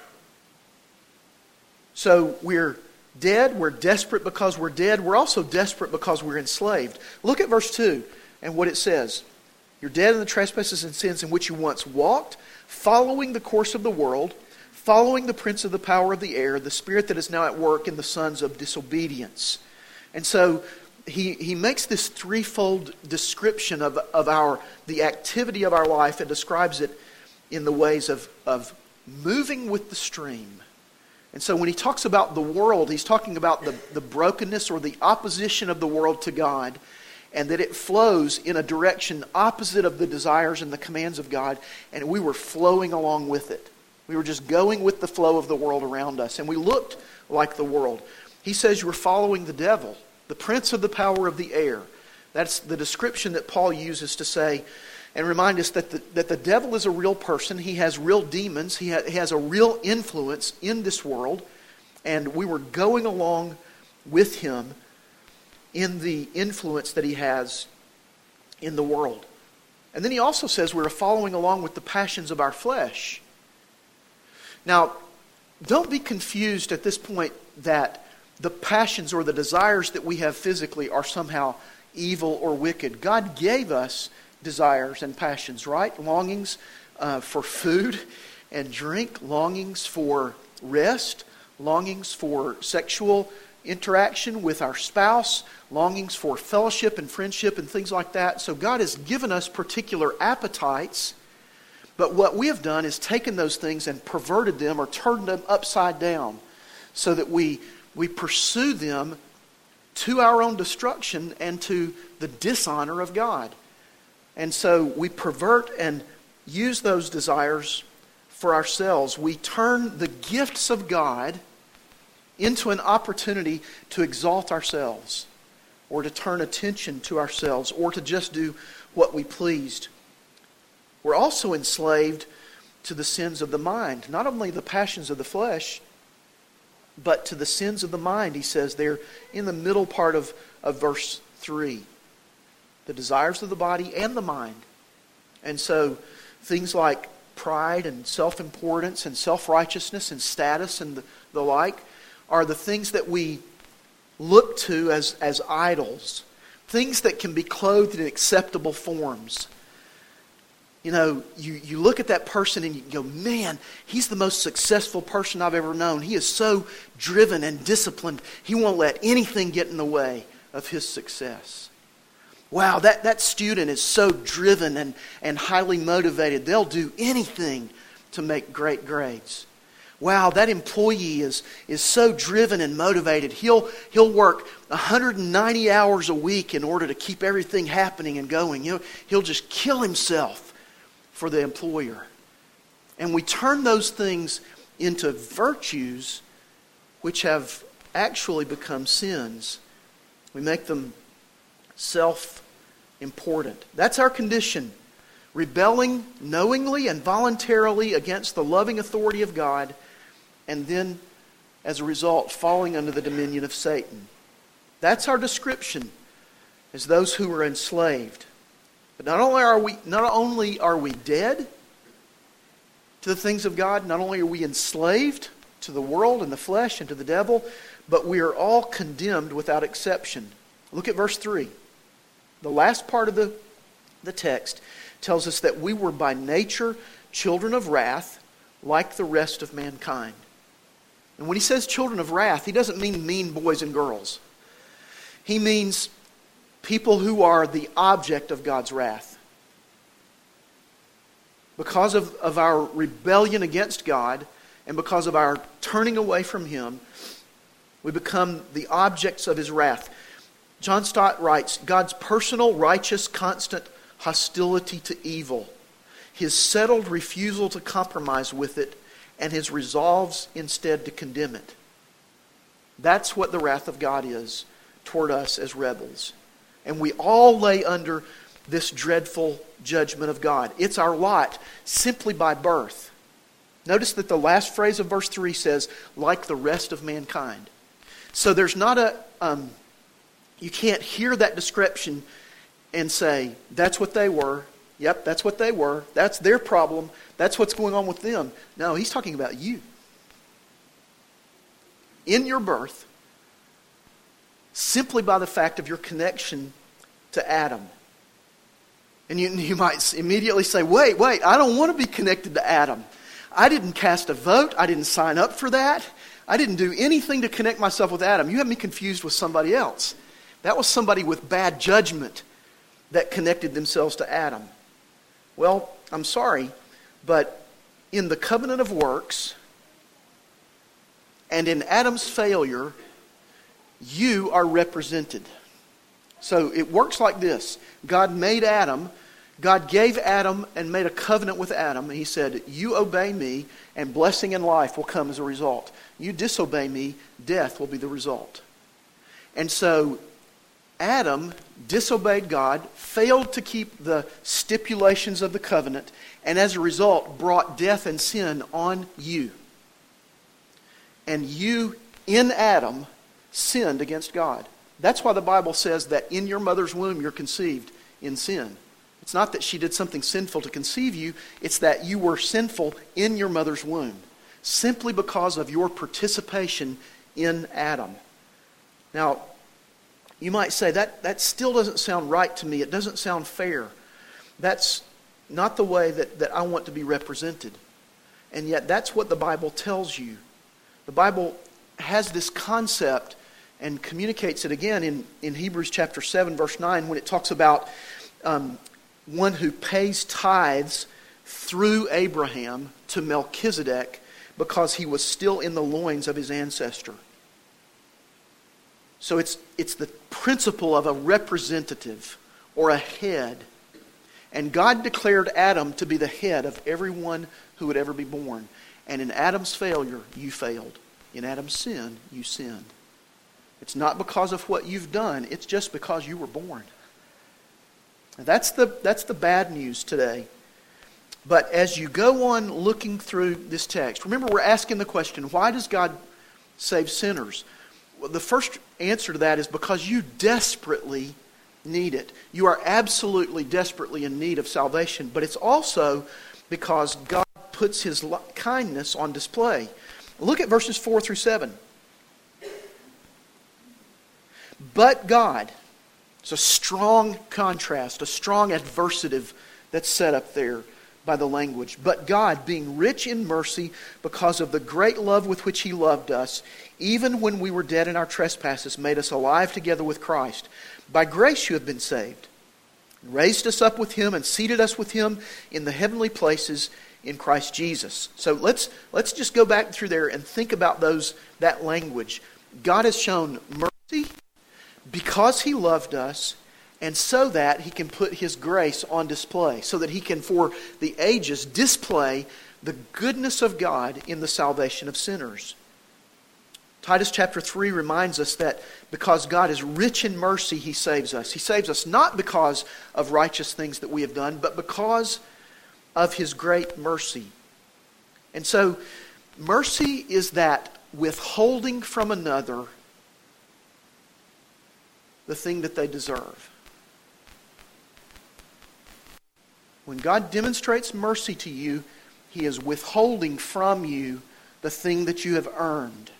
So we're dead. We're desperate because we're dead. We're also desperate because we're enslaved. Look at verse 2 and what it says. "You're dead in the trespasses and sins in which you once walked, following the course of the world, following the prince of the power of the air, the spirit that is now at work in the sons of disobedience." And so he makes this threefold description of the activity of our life and describes it in the ways of moving with the stream. And so when he talks about the world, he's talking about the brokenness or the opposition of the world to God, and that it flows in a direction opposite of the desires and the commands of God, and we were flowing along with it. We were just going with the flow of the world around us, and we looked like the world. He says you were following the devil, the prince of the power of the air. That's the description that Paul uses to say and remind us that the devil is a real person. He has real demons. He has a real influence in this world, and we were going along with him in the influence that he has in the world. And then he also says we're following along with the passions of our flesh. Now, don't be confused at this point that the passions or the desires that we have physically are somehow evil or wicked. God gave us desires and passions, right? Longings for food and drink, longings for rest, longings for sexual interaction with our spouse, longings for fellowship and friendship and things like that. So God has given us particular appetites, but what we have done is taken those things and perverted them or turned them upside down so that we pursue them to our own destruction and to the dishonor of God. And so we pervert and use those desires for ourselves. We turn the gifts of God into an opportunity to exalt ourselves, or to turn attention to ourselves, or to just do what we pleased. We're also enslaved to the sins of the mind, not only the passions of the flesh, but to the sins of the mind, he says there in the middle part of verse 3. The desires of the body and the mind. And so things like pride and self-importance and self-righteousness and status and the like are the things that we look to as idols. Things that can be clothed in acceptable forms. You know, you look at that person and you go, man, he's the most successful person I've ever known. He is so driven and disciplined. He won't let anything get in the way of his success. Wow, that student is so driven and highly motivated. They'll do anything to make great grades. Wow, that employee is so driven and motivated. He'll work 190 hours a week in order to keep everything happening and going. You know, he'll just kill himself for the employer. And we turn those things into virtues which have actually become sins. We make them self-important. That's our condition. Rebelling knowingly and voluntarily against the loving authority of God, and then, as a result, falling under the dominion of Satan. That's our description as those who are enslaved. But not only are we dead to the things of God, not only are we enslaved to the world and the flesh and to the devil, but we are all condemned without exception. Look at verse 3. The last part of the text tells us that we were by nature children of wrath, like the rest of mankind. And when he says children of wrath, he doesn't mean mean boys and girls. He means people who are the object of God's wrath. Because of our rebellion against God and because of our turning away from Him, we become the objects of His wrath. John Stott writes, God's personal, righteous, constant hostility to evil, His settled refusal to compromise with it, and His resolves instead to condemn it. That's what the wrath of God is toward us as rebels. And we all lay under this dreadful judgment of God. It's our lot simply by birth. Notice that the last phrase of verse 3 says, like the rest of mankind. So there's not you can't hear that description and say, that's what they were. Yep, that's what they were. That's their problem. That's what's going on with them. No, he's talking about you. In your birth, simply by the fact of your connection to Adam. And you might immediately say, wait, I don't want to be connected to Adam. I didn't cast a vote. I didn't sign up for that. I didn't do anything to connect myself with Adam. You have me confused with somebody else. That was somebody with bad judgment that connected themselves to Adam. Well, I'm sorry, but in the covenant of works and in Adam's failure, you are represented. So it works like this. God made Adam. God gave Adam and made a covenant with Adam. And He said, you obey me and blessing and life will come as a result. You disobey me, death will be the result. And so Adam disobeyed God, failed to keep the stipulations of the covenant, and as a result brought death and sin on you. And you, in Adam, sinned against God. That's why the Bible says that in your mother's womb you're conceived in sin. It's not that she did something sinful to conceive you, it's that you were sinful in your mother's womb, simply because of your participation in Adam. Now, you might say, that still doesn't sound right to me. It doesn't sound fair. That's not the way that I want to be represented. And yet that's what the Bible tells you. The Bible has this concept and communicates it again in Hebrews chapter 7, verse 9, when it talks about one who pays tithes through Abraham to Melchizedek because he was still in the loins of his ancestor. So it's the principle of a representative or a head. And God declared Adam to be the head of everyone who would ever be born. And in Adam's failure, you failed. In Adam's sin, you sinned. It's not because of what you've done. It's just because you were born. And that's the bad news today. But as you go on looking through this text, remember we're asking the question, why does God save sinners? Well, the first answer to that is because you desperately need it. You are absolutely desperately in need of salvation. But it's also because God puts His kindness on display. Look at verses 4 through 7. But God, it's a strong contrast, a strong adversative that's set up there by the language. But God, being rich in mercy because of the great love with which He loved us, even when we were dead in our trespasses, made us alive together with Christ. By grace you have been saved. Raised us up with Him and seated us with Him in the heavenly places in Christ Jesus. So let's just go back through there and think about that language. God has shown mercy because He loved us, and so that He can put His grace on display, so that He can for the ages display the goodness of God in the salvation of sinners. Titus chapter 3 reminds us that because God is rich in mercy, He saves us. He saves us not because of righteous things that we have done, but because of His great mercy. And so, mercy is that withholding from another the thing that they deserve. When God demonstrates mercy to you, He is withholding from you the thing that you have earned,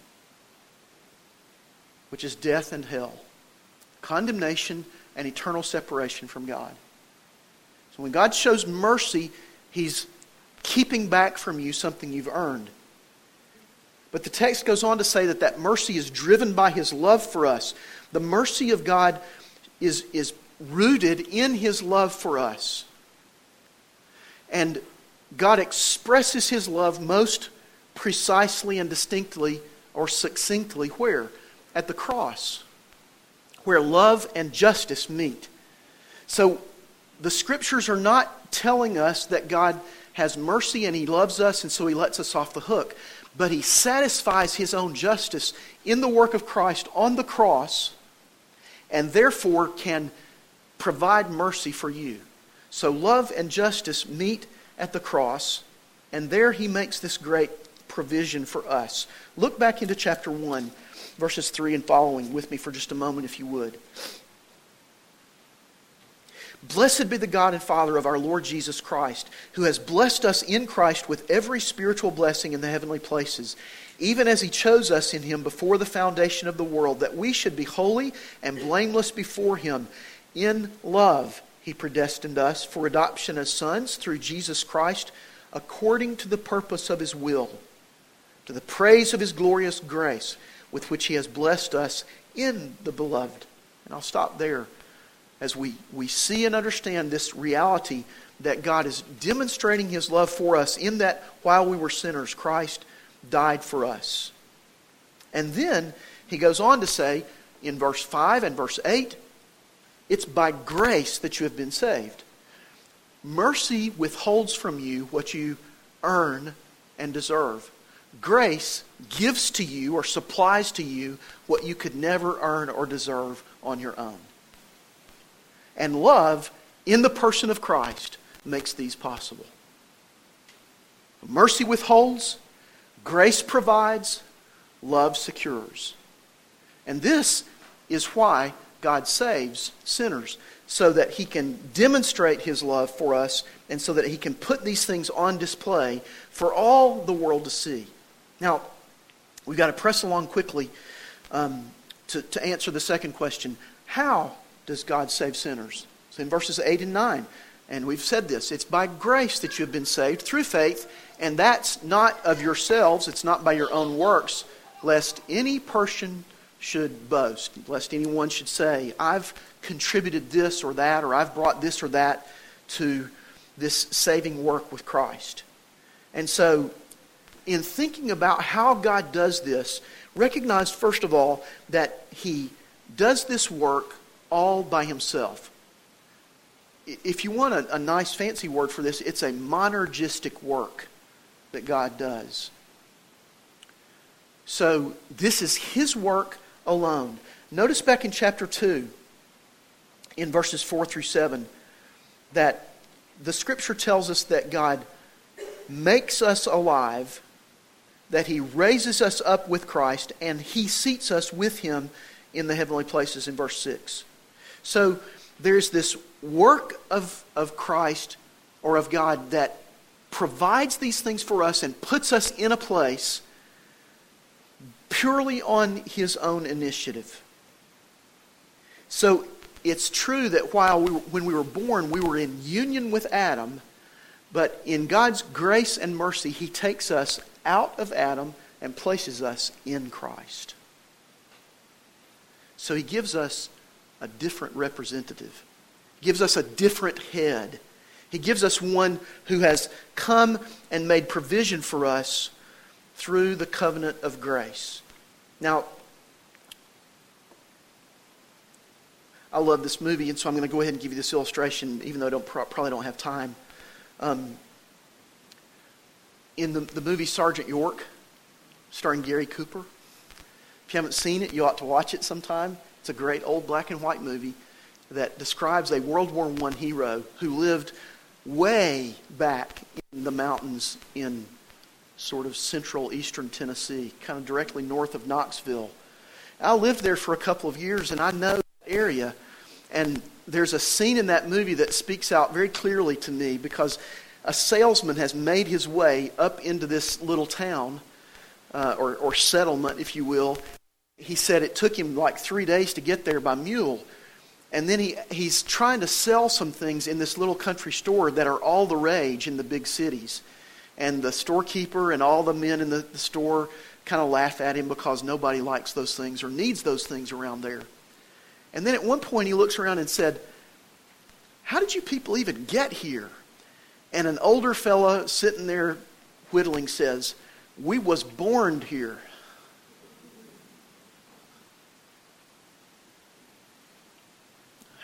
which is death and hell, condemnation and eternal separation from God. So when God shows mercy, He's keeping back from you something you've earned. But the text goes on to say that mercy is driven by His love for us. The mercy of God is rooted in His love for us. And God expresses His love most precisely and distinctly or succinctly where? At the cross. where love and justice meet. So the Scriptures are not telling us that God has mercy and He loves us and so He lets us off the hook. But He satisfies His own justice in the work of Christ on the cross, and therefore can provide mercy for you. So love and justice meet at the cross, and there He makes this great provision for us. Look back into chapter 1, verses 3 and following with me for just a moment, if you would. Blessed be the God and Father of our Lord Jesus Christ, who has blessed us in Christ with every spiritual blessing in the heavenly places, even as He chose us in Him before the foundation of the world, that we should be holy and blameless before Him. In love He predestined us for adoption as sons through Jesus Christ, according to the purpose of His will, to the praise of His glorious grace, with which He has blessed us in the Beloved. And I'll stop there. As we see and understand this reality that God is demonstrating His love for us in that while we were sinners, Christ died for us. And then He goes on to say in verse 5 and verse 8, it's by grace that you have been saved. Mercy withholds from you what you earn and deserve. Grace gives to you or supplies to you what you could never earn or deserve on your own. And love, in the person of Christ, makes these possible. Mercy withholds, grace provides, love secures. And this is why God saves sinners, so that He can demonstrate His love for us and so that He can put these things on display for all the world to see. Now, we've got to press along quickly to answer the second question. How does God save sinners? So in verses 8 and 9, and we've said this, it's by grace that you have been saved through faith, and that's not of yourselves, it's not by your own works, lest any person should boast, lest anyone should say, I've contributed this or that, or I've brought this or that to this saving work with Christ. And so, in thinking about how God does this, recognize first of all that He does this work all by Himself. If you want a nice fancy word for this, it's a monergistic work that God does. So this is His work alone. Notice back in chapter 2, in verses 4 through 7, that the Scripture tells us that God makes us alive, that He raises us up with Christ, and He seats us with Him in the heavenly places in verse 6. So there's this work of Christ or of God that provides these things for us and puts us in a place purely on His own initiative. So it's true that when we were born, we were in union with Adam, but in God's grace and mercy, He takes us out of Adam and places us in Christ. So He gives us a different representative. Gives us a different head. He gives us one who has come and made provision for us through the covenant of grace. Now, I love this movie, and so I'm going to go ahead and give you this illustration, even though I probably don't have time. In the movie Sergeant York, starring Gary Cooper, if you haven't seen it, you ought to watch it sometime. It's a great old black and white movie that describes a World War I hero who lived way back in the mountains in sort of central eastern Tennessee, kind of directly north of Knoxville. I lived there for a couple of years, and I know that area. And there's a scene in that movie that speaks out very clearly to me, because a salesman has made his way up into this little town, or settlement, if you will. He said it took him like 3 days to get there by mule. And then he's trying to sell some things in this little country store that are all the rage in the big cities. And the storekeeper and all the men in the store kind of laugh at him because nobody likes those things or needs those things around there. And then at one point he looks around and said, "How did you people even get here?" And an older fellow sitting there whittling says, "We was born here."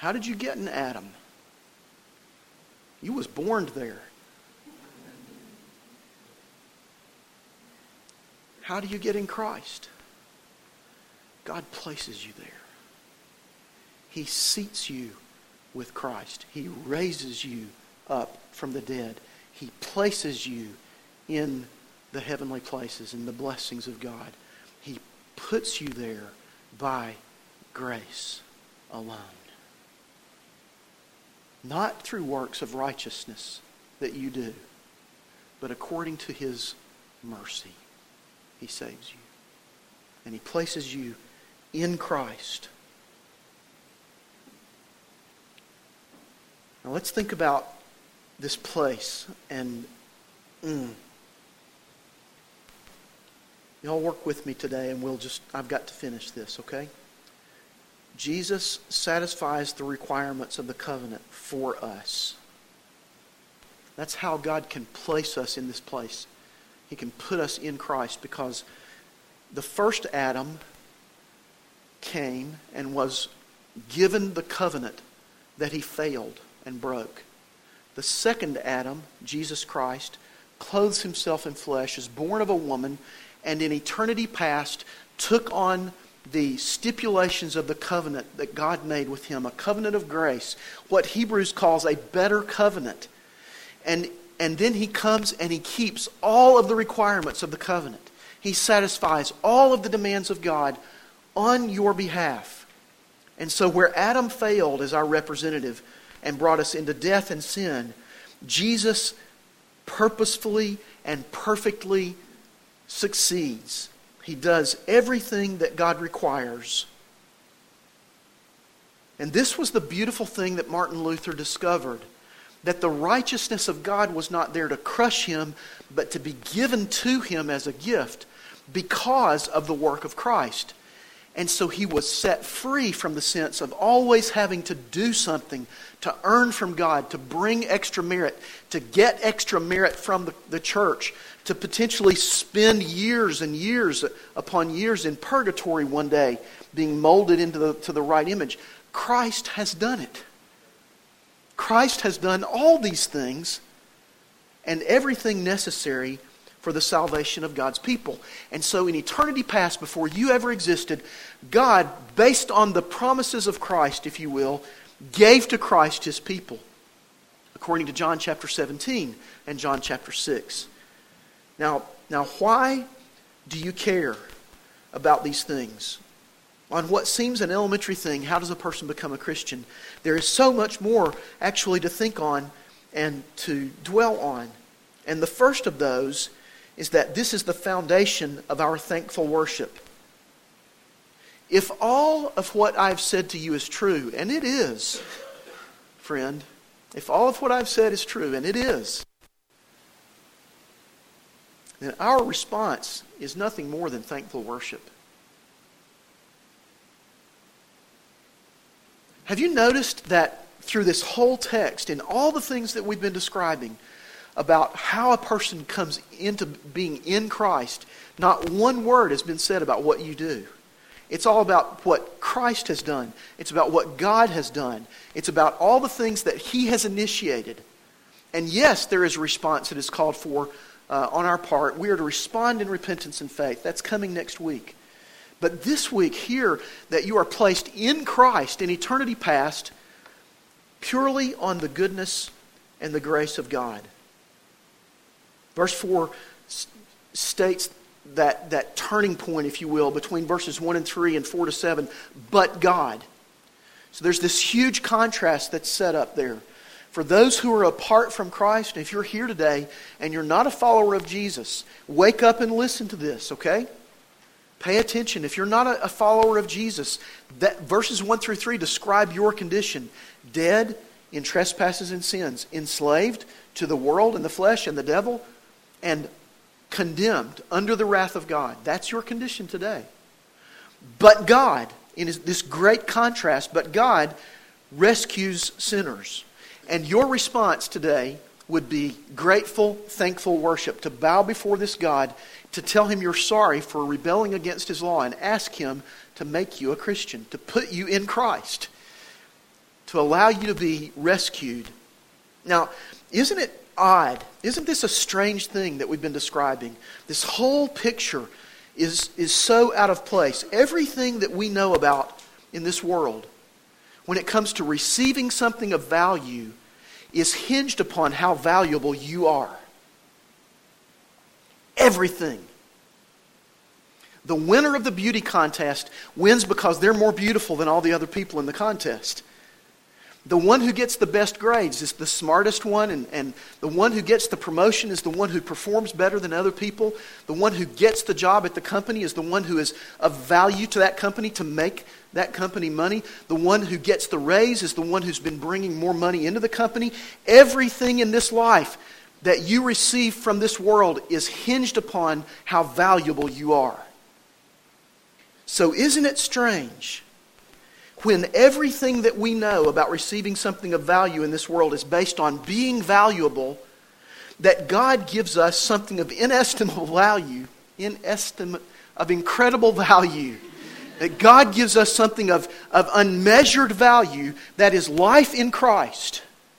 How did you get in Adam? You was born there. How do you get in Christ? God places you there. He seats you with Christ. He raises you up from the dead. He places you in the heavenly places and the blessings of God. He puts you there by grace alone. Not through works of righteousness that you do, but according to His mercy. He saves you. And He places you in Christ. Now let's think about this place. And y'all work with me today, and I've got to finish this, okay? Jesus satisfies the requirements of the covenant for us. That's how God can place us in this place. He can put us in Christ, because the first Adam came and was given the covenant that he failed and broke. The second Adam, Jesus Christ, clothes himself in flesh, is born of a woman, and in eternity past took on the stipulations of the covenant that God made with him, a covenant of grace, what Hebrews calls a better covenant. And then he comes and he keeps all of the requirements of the covenant. He satisfies all of the demands of God on your behalf. And so where Adam failed as our representative and brought us into death and sin, Jesus purposefully and perfectly succeeds. He does everything that God requires. And this was the beautiful thing that Martin Luther discovered, that the righteousness of God was not there to crush him, but to be given to him as a gift because of the work of Christ. And so he was set free from the sense of always having to do something, to earn from God, to bring extra merit, to get extra merit from the church, to potentially spend years and years upon years in purgatory one day, being molded into the right image. Christ has done it. Christ has done all these things and everything necessary for the salvation of God's people. And so in eternity past, before you ever existed, God, based on the promises of Christ, if you will, gave to Christ His people, according to John chapter 17 and John chapter 6. Now, why do you care about these things? On what seems an elementary thing, how does a person become a Christian? There is so much more actually to think on and to dwell on. And the first of those is that this is the foundation of our thankful worship. If all of what I've said to you is true, and it is, friend, if all of what I've said is true, and it is, then our response is nothing more than thankful worship. Have you noticed that through this whole text, in all the things that we've been describing about how a person comes into being in Christ, not one word has been said about what you do. It's all about what Christ has done. It's about what God has done. It's about all the things that He has initiated. And yes, there is a response that is called for on our part. We are to respond in repentance and faith. That's coming next week. But this week, hear that you are placed in Christ in eternity past purely on the goodness and the grace of God. Verse 4 states that turning point, if you will, between verses 1 and 3 and 4 to 7, but God. So there's this huge contrast that's set up there. For those who are apart from Christ, and if you're here today and you're not a follower of Jesus, wake up and listen to this, okay? Pay attention. If you're not a follower of Jesus, that verses 1 through 3 describe your condition. Dead in trespasses and sins, enslaved to the world and the flesh and the devil, and condemned under the wrath of God. That's your condition today. But God, in this great contrast, but God rescues sinners. And your response today would be grateful, thankful worship, to bow before this God, to tell Him you're sorry for rebelling against His law, and ask Him to make you a Christian, to put you in Christ. to allow you to be rescued. Now, isn't it odd? Isn't this a strange thing that we've been describing? This whole picture is so out of place. Everything that we know about in this world, when it comes to receiving something of value, is hinged upon how valuable you are. Everything. The winner of the beauty contest wins because they're more beautiful than all the other people in the contest. The one who gets the best grades is the smartest one, and the one who gets the promotion is the one who performs better than other people. The one who gets the job at the company is the one who is of value to that company to make that company money. The one who gets the raise is the one who's been bringing more money into the company. Everything in this life that you receive from this world is hinged upon how valuable you are. So isn't it strange when everything that we know about receiving something of value in this world is based on being valuable, that God gives us something of inestimable value, of incredible value, that God gives us something of unmeasured value, that is life in Christ,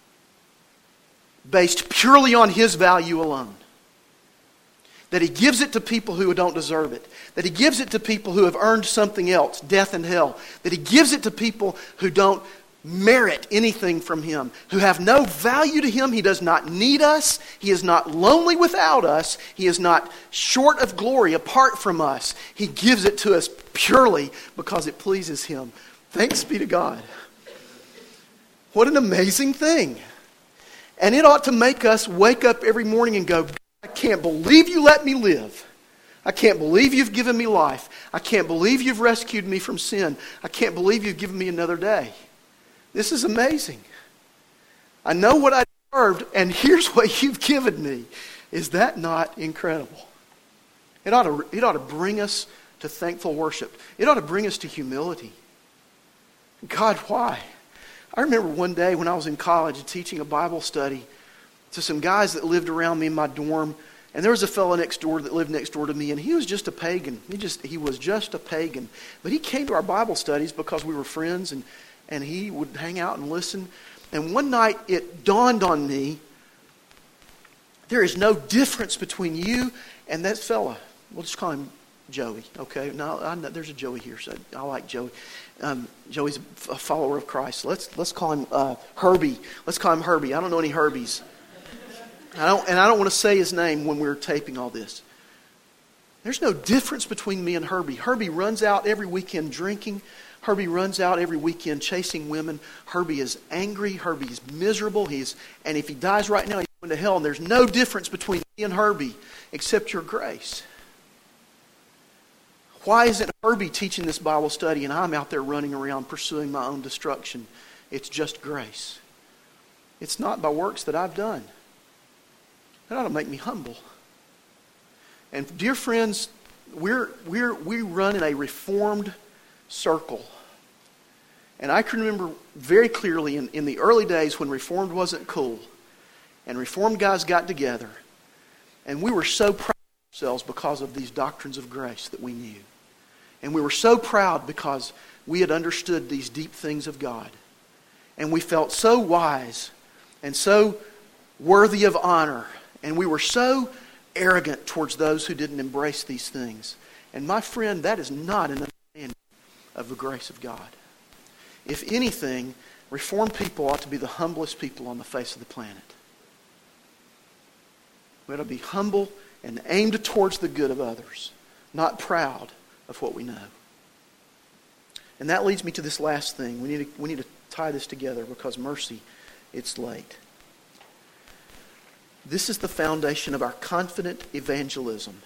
based purely on His value alone. That He gives it to people who don't deserve it. That He gives it to people who have earned something else, death and hell. That He gives it to people who don't merit anything from Him, who have no value to Him. He does not need us. He is not lonely without us. He is not short of glory apart from us. He gives it to us purely because it pleases Him. Thanks be to God. What an amazing thing. And it ought to make us wake up every morning and go, I can't believe you let me live. I can't believe you've given me life. I can't believe you've rescued me from sin. I can't believe you've given me another day. This is amazing. I know what I deserved, and here's what you've given me. Is that not incredible? It ought to bring us to thankful worship. It ought to bring us to humility. God, why? I remember one day when I was in college teaching a Bible study to some guys that lived around me in my dorm. And there was a fellow next door that lived next door to me, and he was just a pagan. He was just a pagan. But he came to our Bible studies because we were friends, and he would hang out and listen. And one night it dawned on me, there is no difference between you and that fella. We'll just call him Joey, okay? Now, I know there's a Joey here, so I like Joey. Joey's a follower of Christ. Let's call him Herbie. Let's call him Herbie. I don't know any Herbies. I don't want to say his name when we're taping all this. There's no difference between me and Herbie. Herbie runs out every weekend drinking. Herbie runs out every weekend chasing women. Herbie is angry. Herbie is miserable. And if he dies right now, he's going to hell. And there's no difference between me and Herbie except your grace. Why isn't Herbie teaching this Bible study and I'm out there running around pursuing my own destruction? It's just grace. It's not by works that I've done. That ought to make me humble. And dear friends, we run in a reformed circle. And I can remember very clearly in the early days when reformed wasn't cool. And reformed guys got together. And we were so proud of ourselves because of these doctrines of grace that we knew. And we were so proud because we had understood these deep things of God. And we felt so wise and so worthy of honor. And we were so arrogant towards those who didn't embrace these things. And my friend, that is not an understanding of the grace of God. If anything, Reformed people ought to be the humblest people on the face of the planet. We ought to be humble and aimed towards the good of others, not proud of what we know. And that leads me to this last thing. We need to tie this together because mercy, it's late. This is the foundation of our confident evangelism.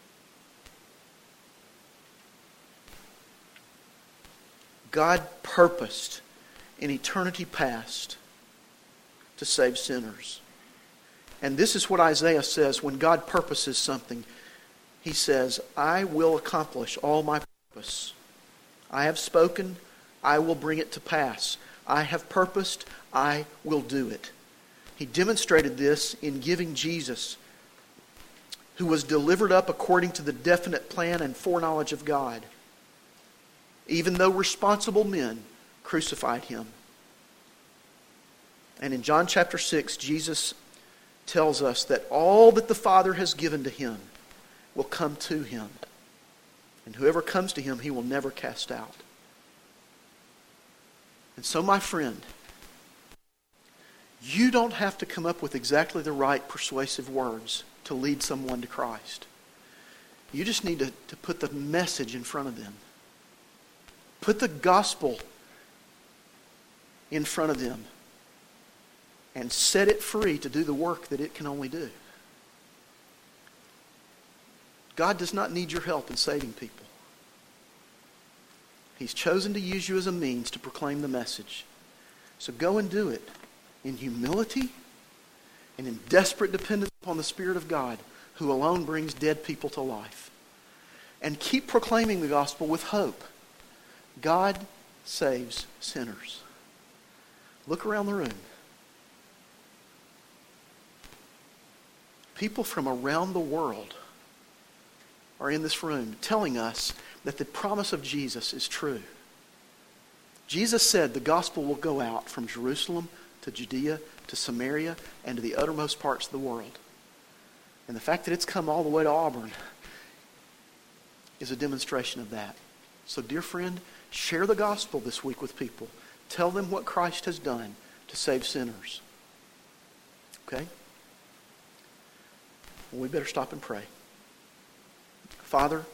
God purposed in eternity past to save sinners. And this is what Isaiah says when God purposes something. He says, I will accomplish all my purpose. I have spoken, I will bring it to pass. I have purposed, I will do it. He demonstrated this in giving Jesus, who was delivered up according to the definite plan and foreknowledge of God. Even though responsible men crucified him. And in John chapter 6, Jesus tells us that all that the Father has given to him will come to him. And whoever comes to him, he will never cast out. And so, my friend, you don't have to come up with exactly the right persuasive words to lead someone to Christ. You just need to put the message in front of them. Put the gospel in front of them and set it free to do the work that it can only do. God does not need your help in saving people. He's chosen to use you as a means to proclaim the message. So go and do it in humility and in desperate dependence upon the Spirit of God, who alone brings dead people to life. And keep proclaiming the gospel with hope. God saves sinners. Look around the room. People from around the world are in this room telling us that the promise of Jesus is true. Jesus said the gospel will go out from Jerusalem to Judea to Samaria and to the uttermost parts of the world. And the fact that it's come all the way to Auburn is a demonstration of that. So, dear friend, share the gospel this week with people. Tell them what Christ has done to save sinners. Okay? Well, we better stop and pray. Father,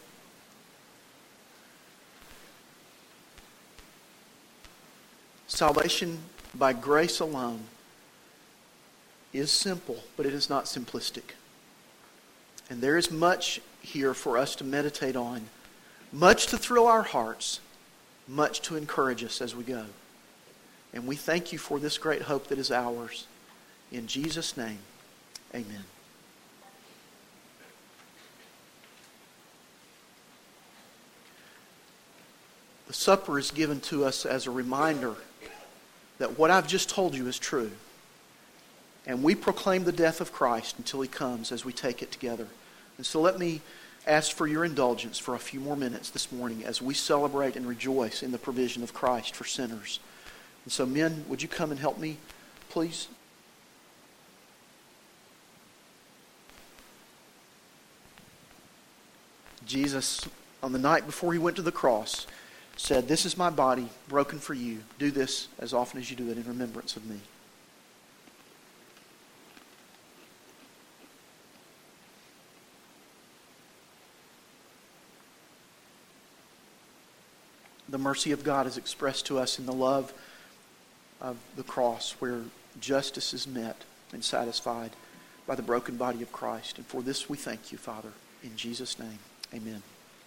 salvation by grace alone is simple, but it is not simplistic. And there is much here for us to meditate on, much to thrill our hearts, much to encourage us as we go. And we thank you for this great hope that is ours. In Jesus' name, amen. The supper is given to us as a reminder that what I've just told you is true. And we proclaim the death of Christ until He comes as we take it together. And so let me ask for your indulgence for a few more minutes this morning as we celebrate and rejoice in the provision of Christ for sinners. And so, men, would you come and help me, please? Jesus, on the night before He went to the cross, said, "This is my body broken for you. Do this as often as you do it in remembrance of me." The mercy of God is expressed to us in the love of the cross, where justice is met and satisfied by the broken body of Christ. And for this we thank you, Father. In Jesus' name, amen.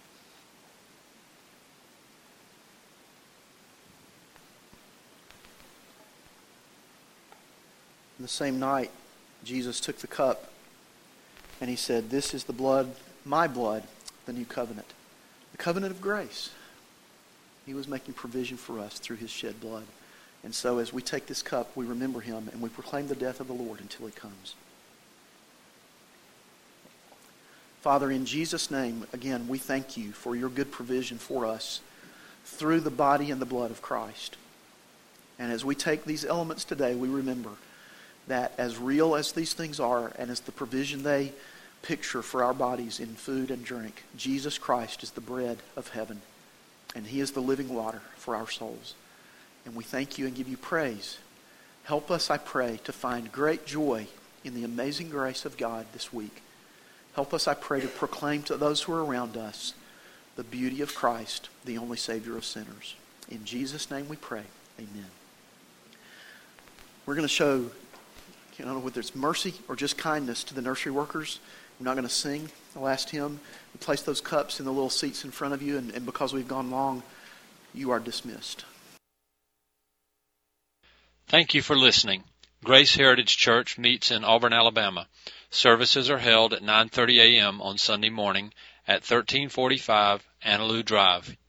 The same night, Jesus took the cup and He said, "This is the blood, my blood, the new covenant." The covenant of grace. He was making provision for us through His shed blood. And so as we take this cup, we remember Him and we proclaim the death of the Lord until He comes. Father, in Jesus' name, again, we thank you for your good provision for us through the body and the blood of Christ. And as we take these elements today, we remember that as real as these things are and as the provision they picture for our bodies in food and drink, Jesus Christ is the bread of heaven. And He is the living water for our souls. And we thank you and give you praise. Help us, I pray, to find great joy in the amazing grace of God this week. Help us, I pray, to proclaim to those who are around us the beauty of Christ, the only Savior of sinners. In Jesus' name we pray. Amen. We're going to show, I don't know whether it's mercy or just kindness to the nursery workers. We're not going to sing the last hymn. We place those cups in the little seats in front of you, and because we've gone long, you are dismissed. Thank you for listening. Grace Heritage Church meets in Auburn, Alabama. Services are held at 9:30 a.m. on Sunday morning at 1345 Annaloo Drive,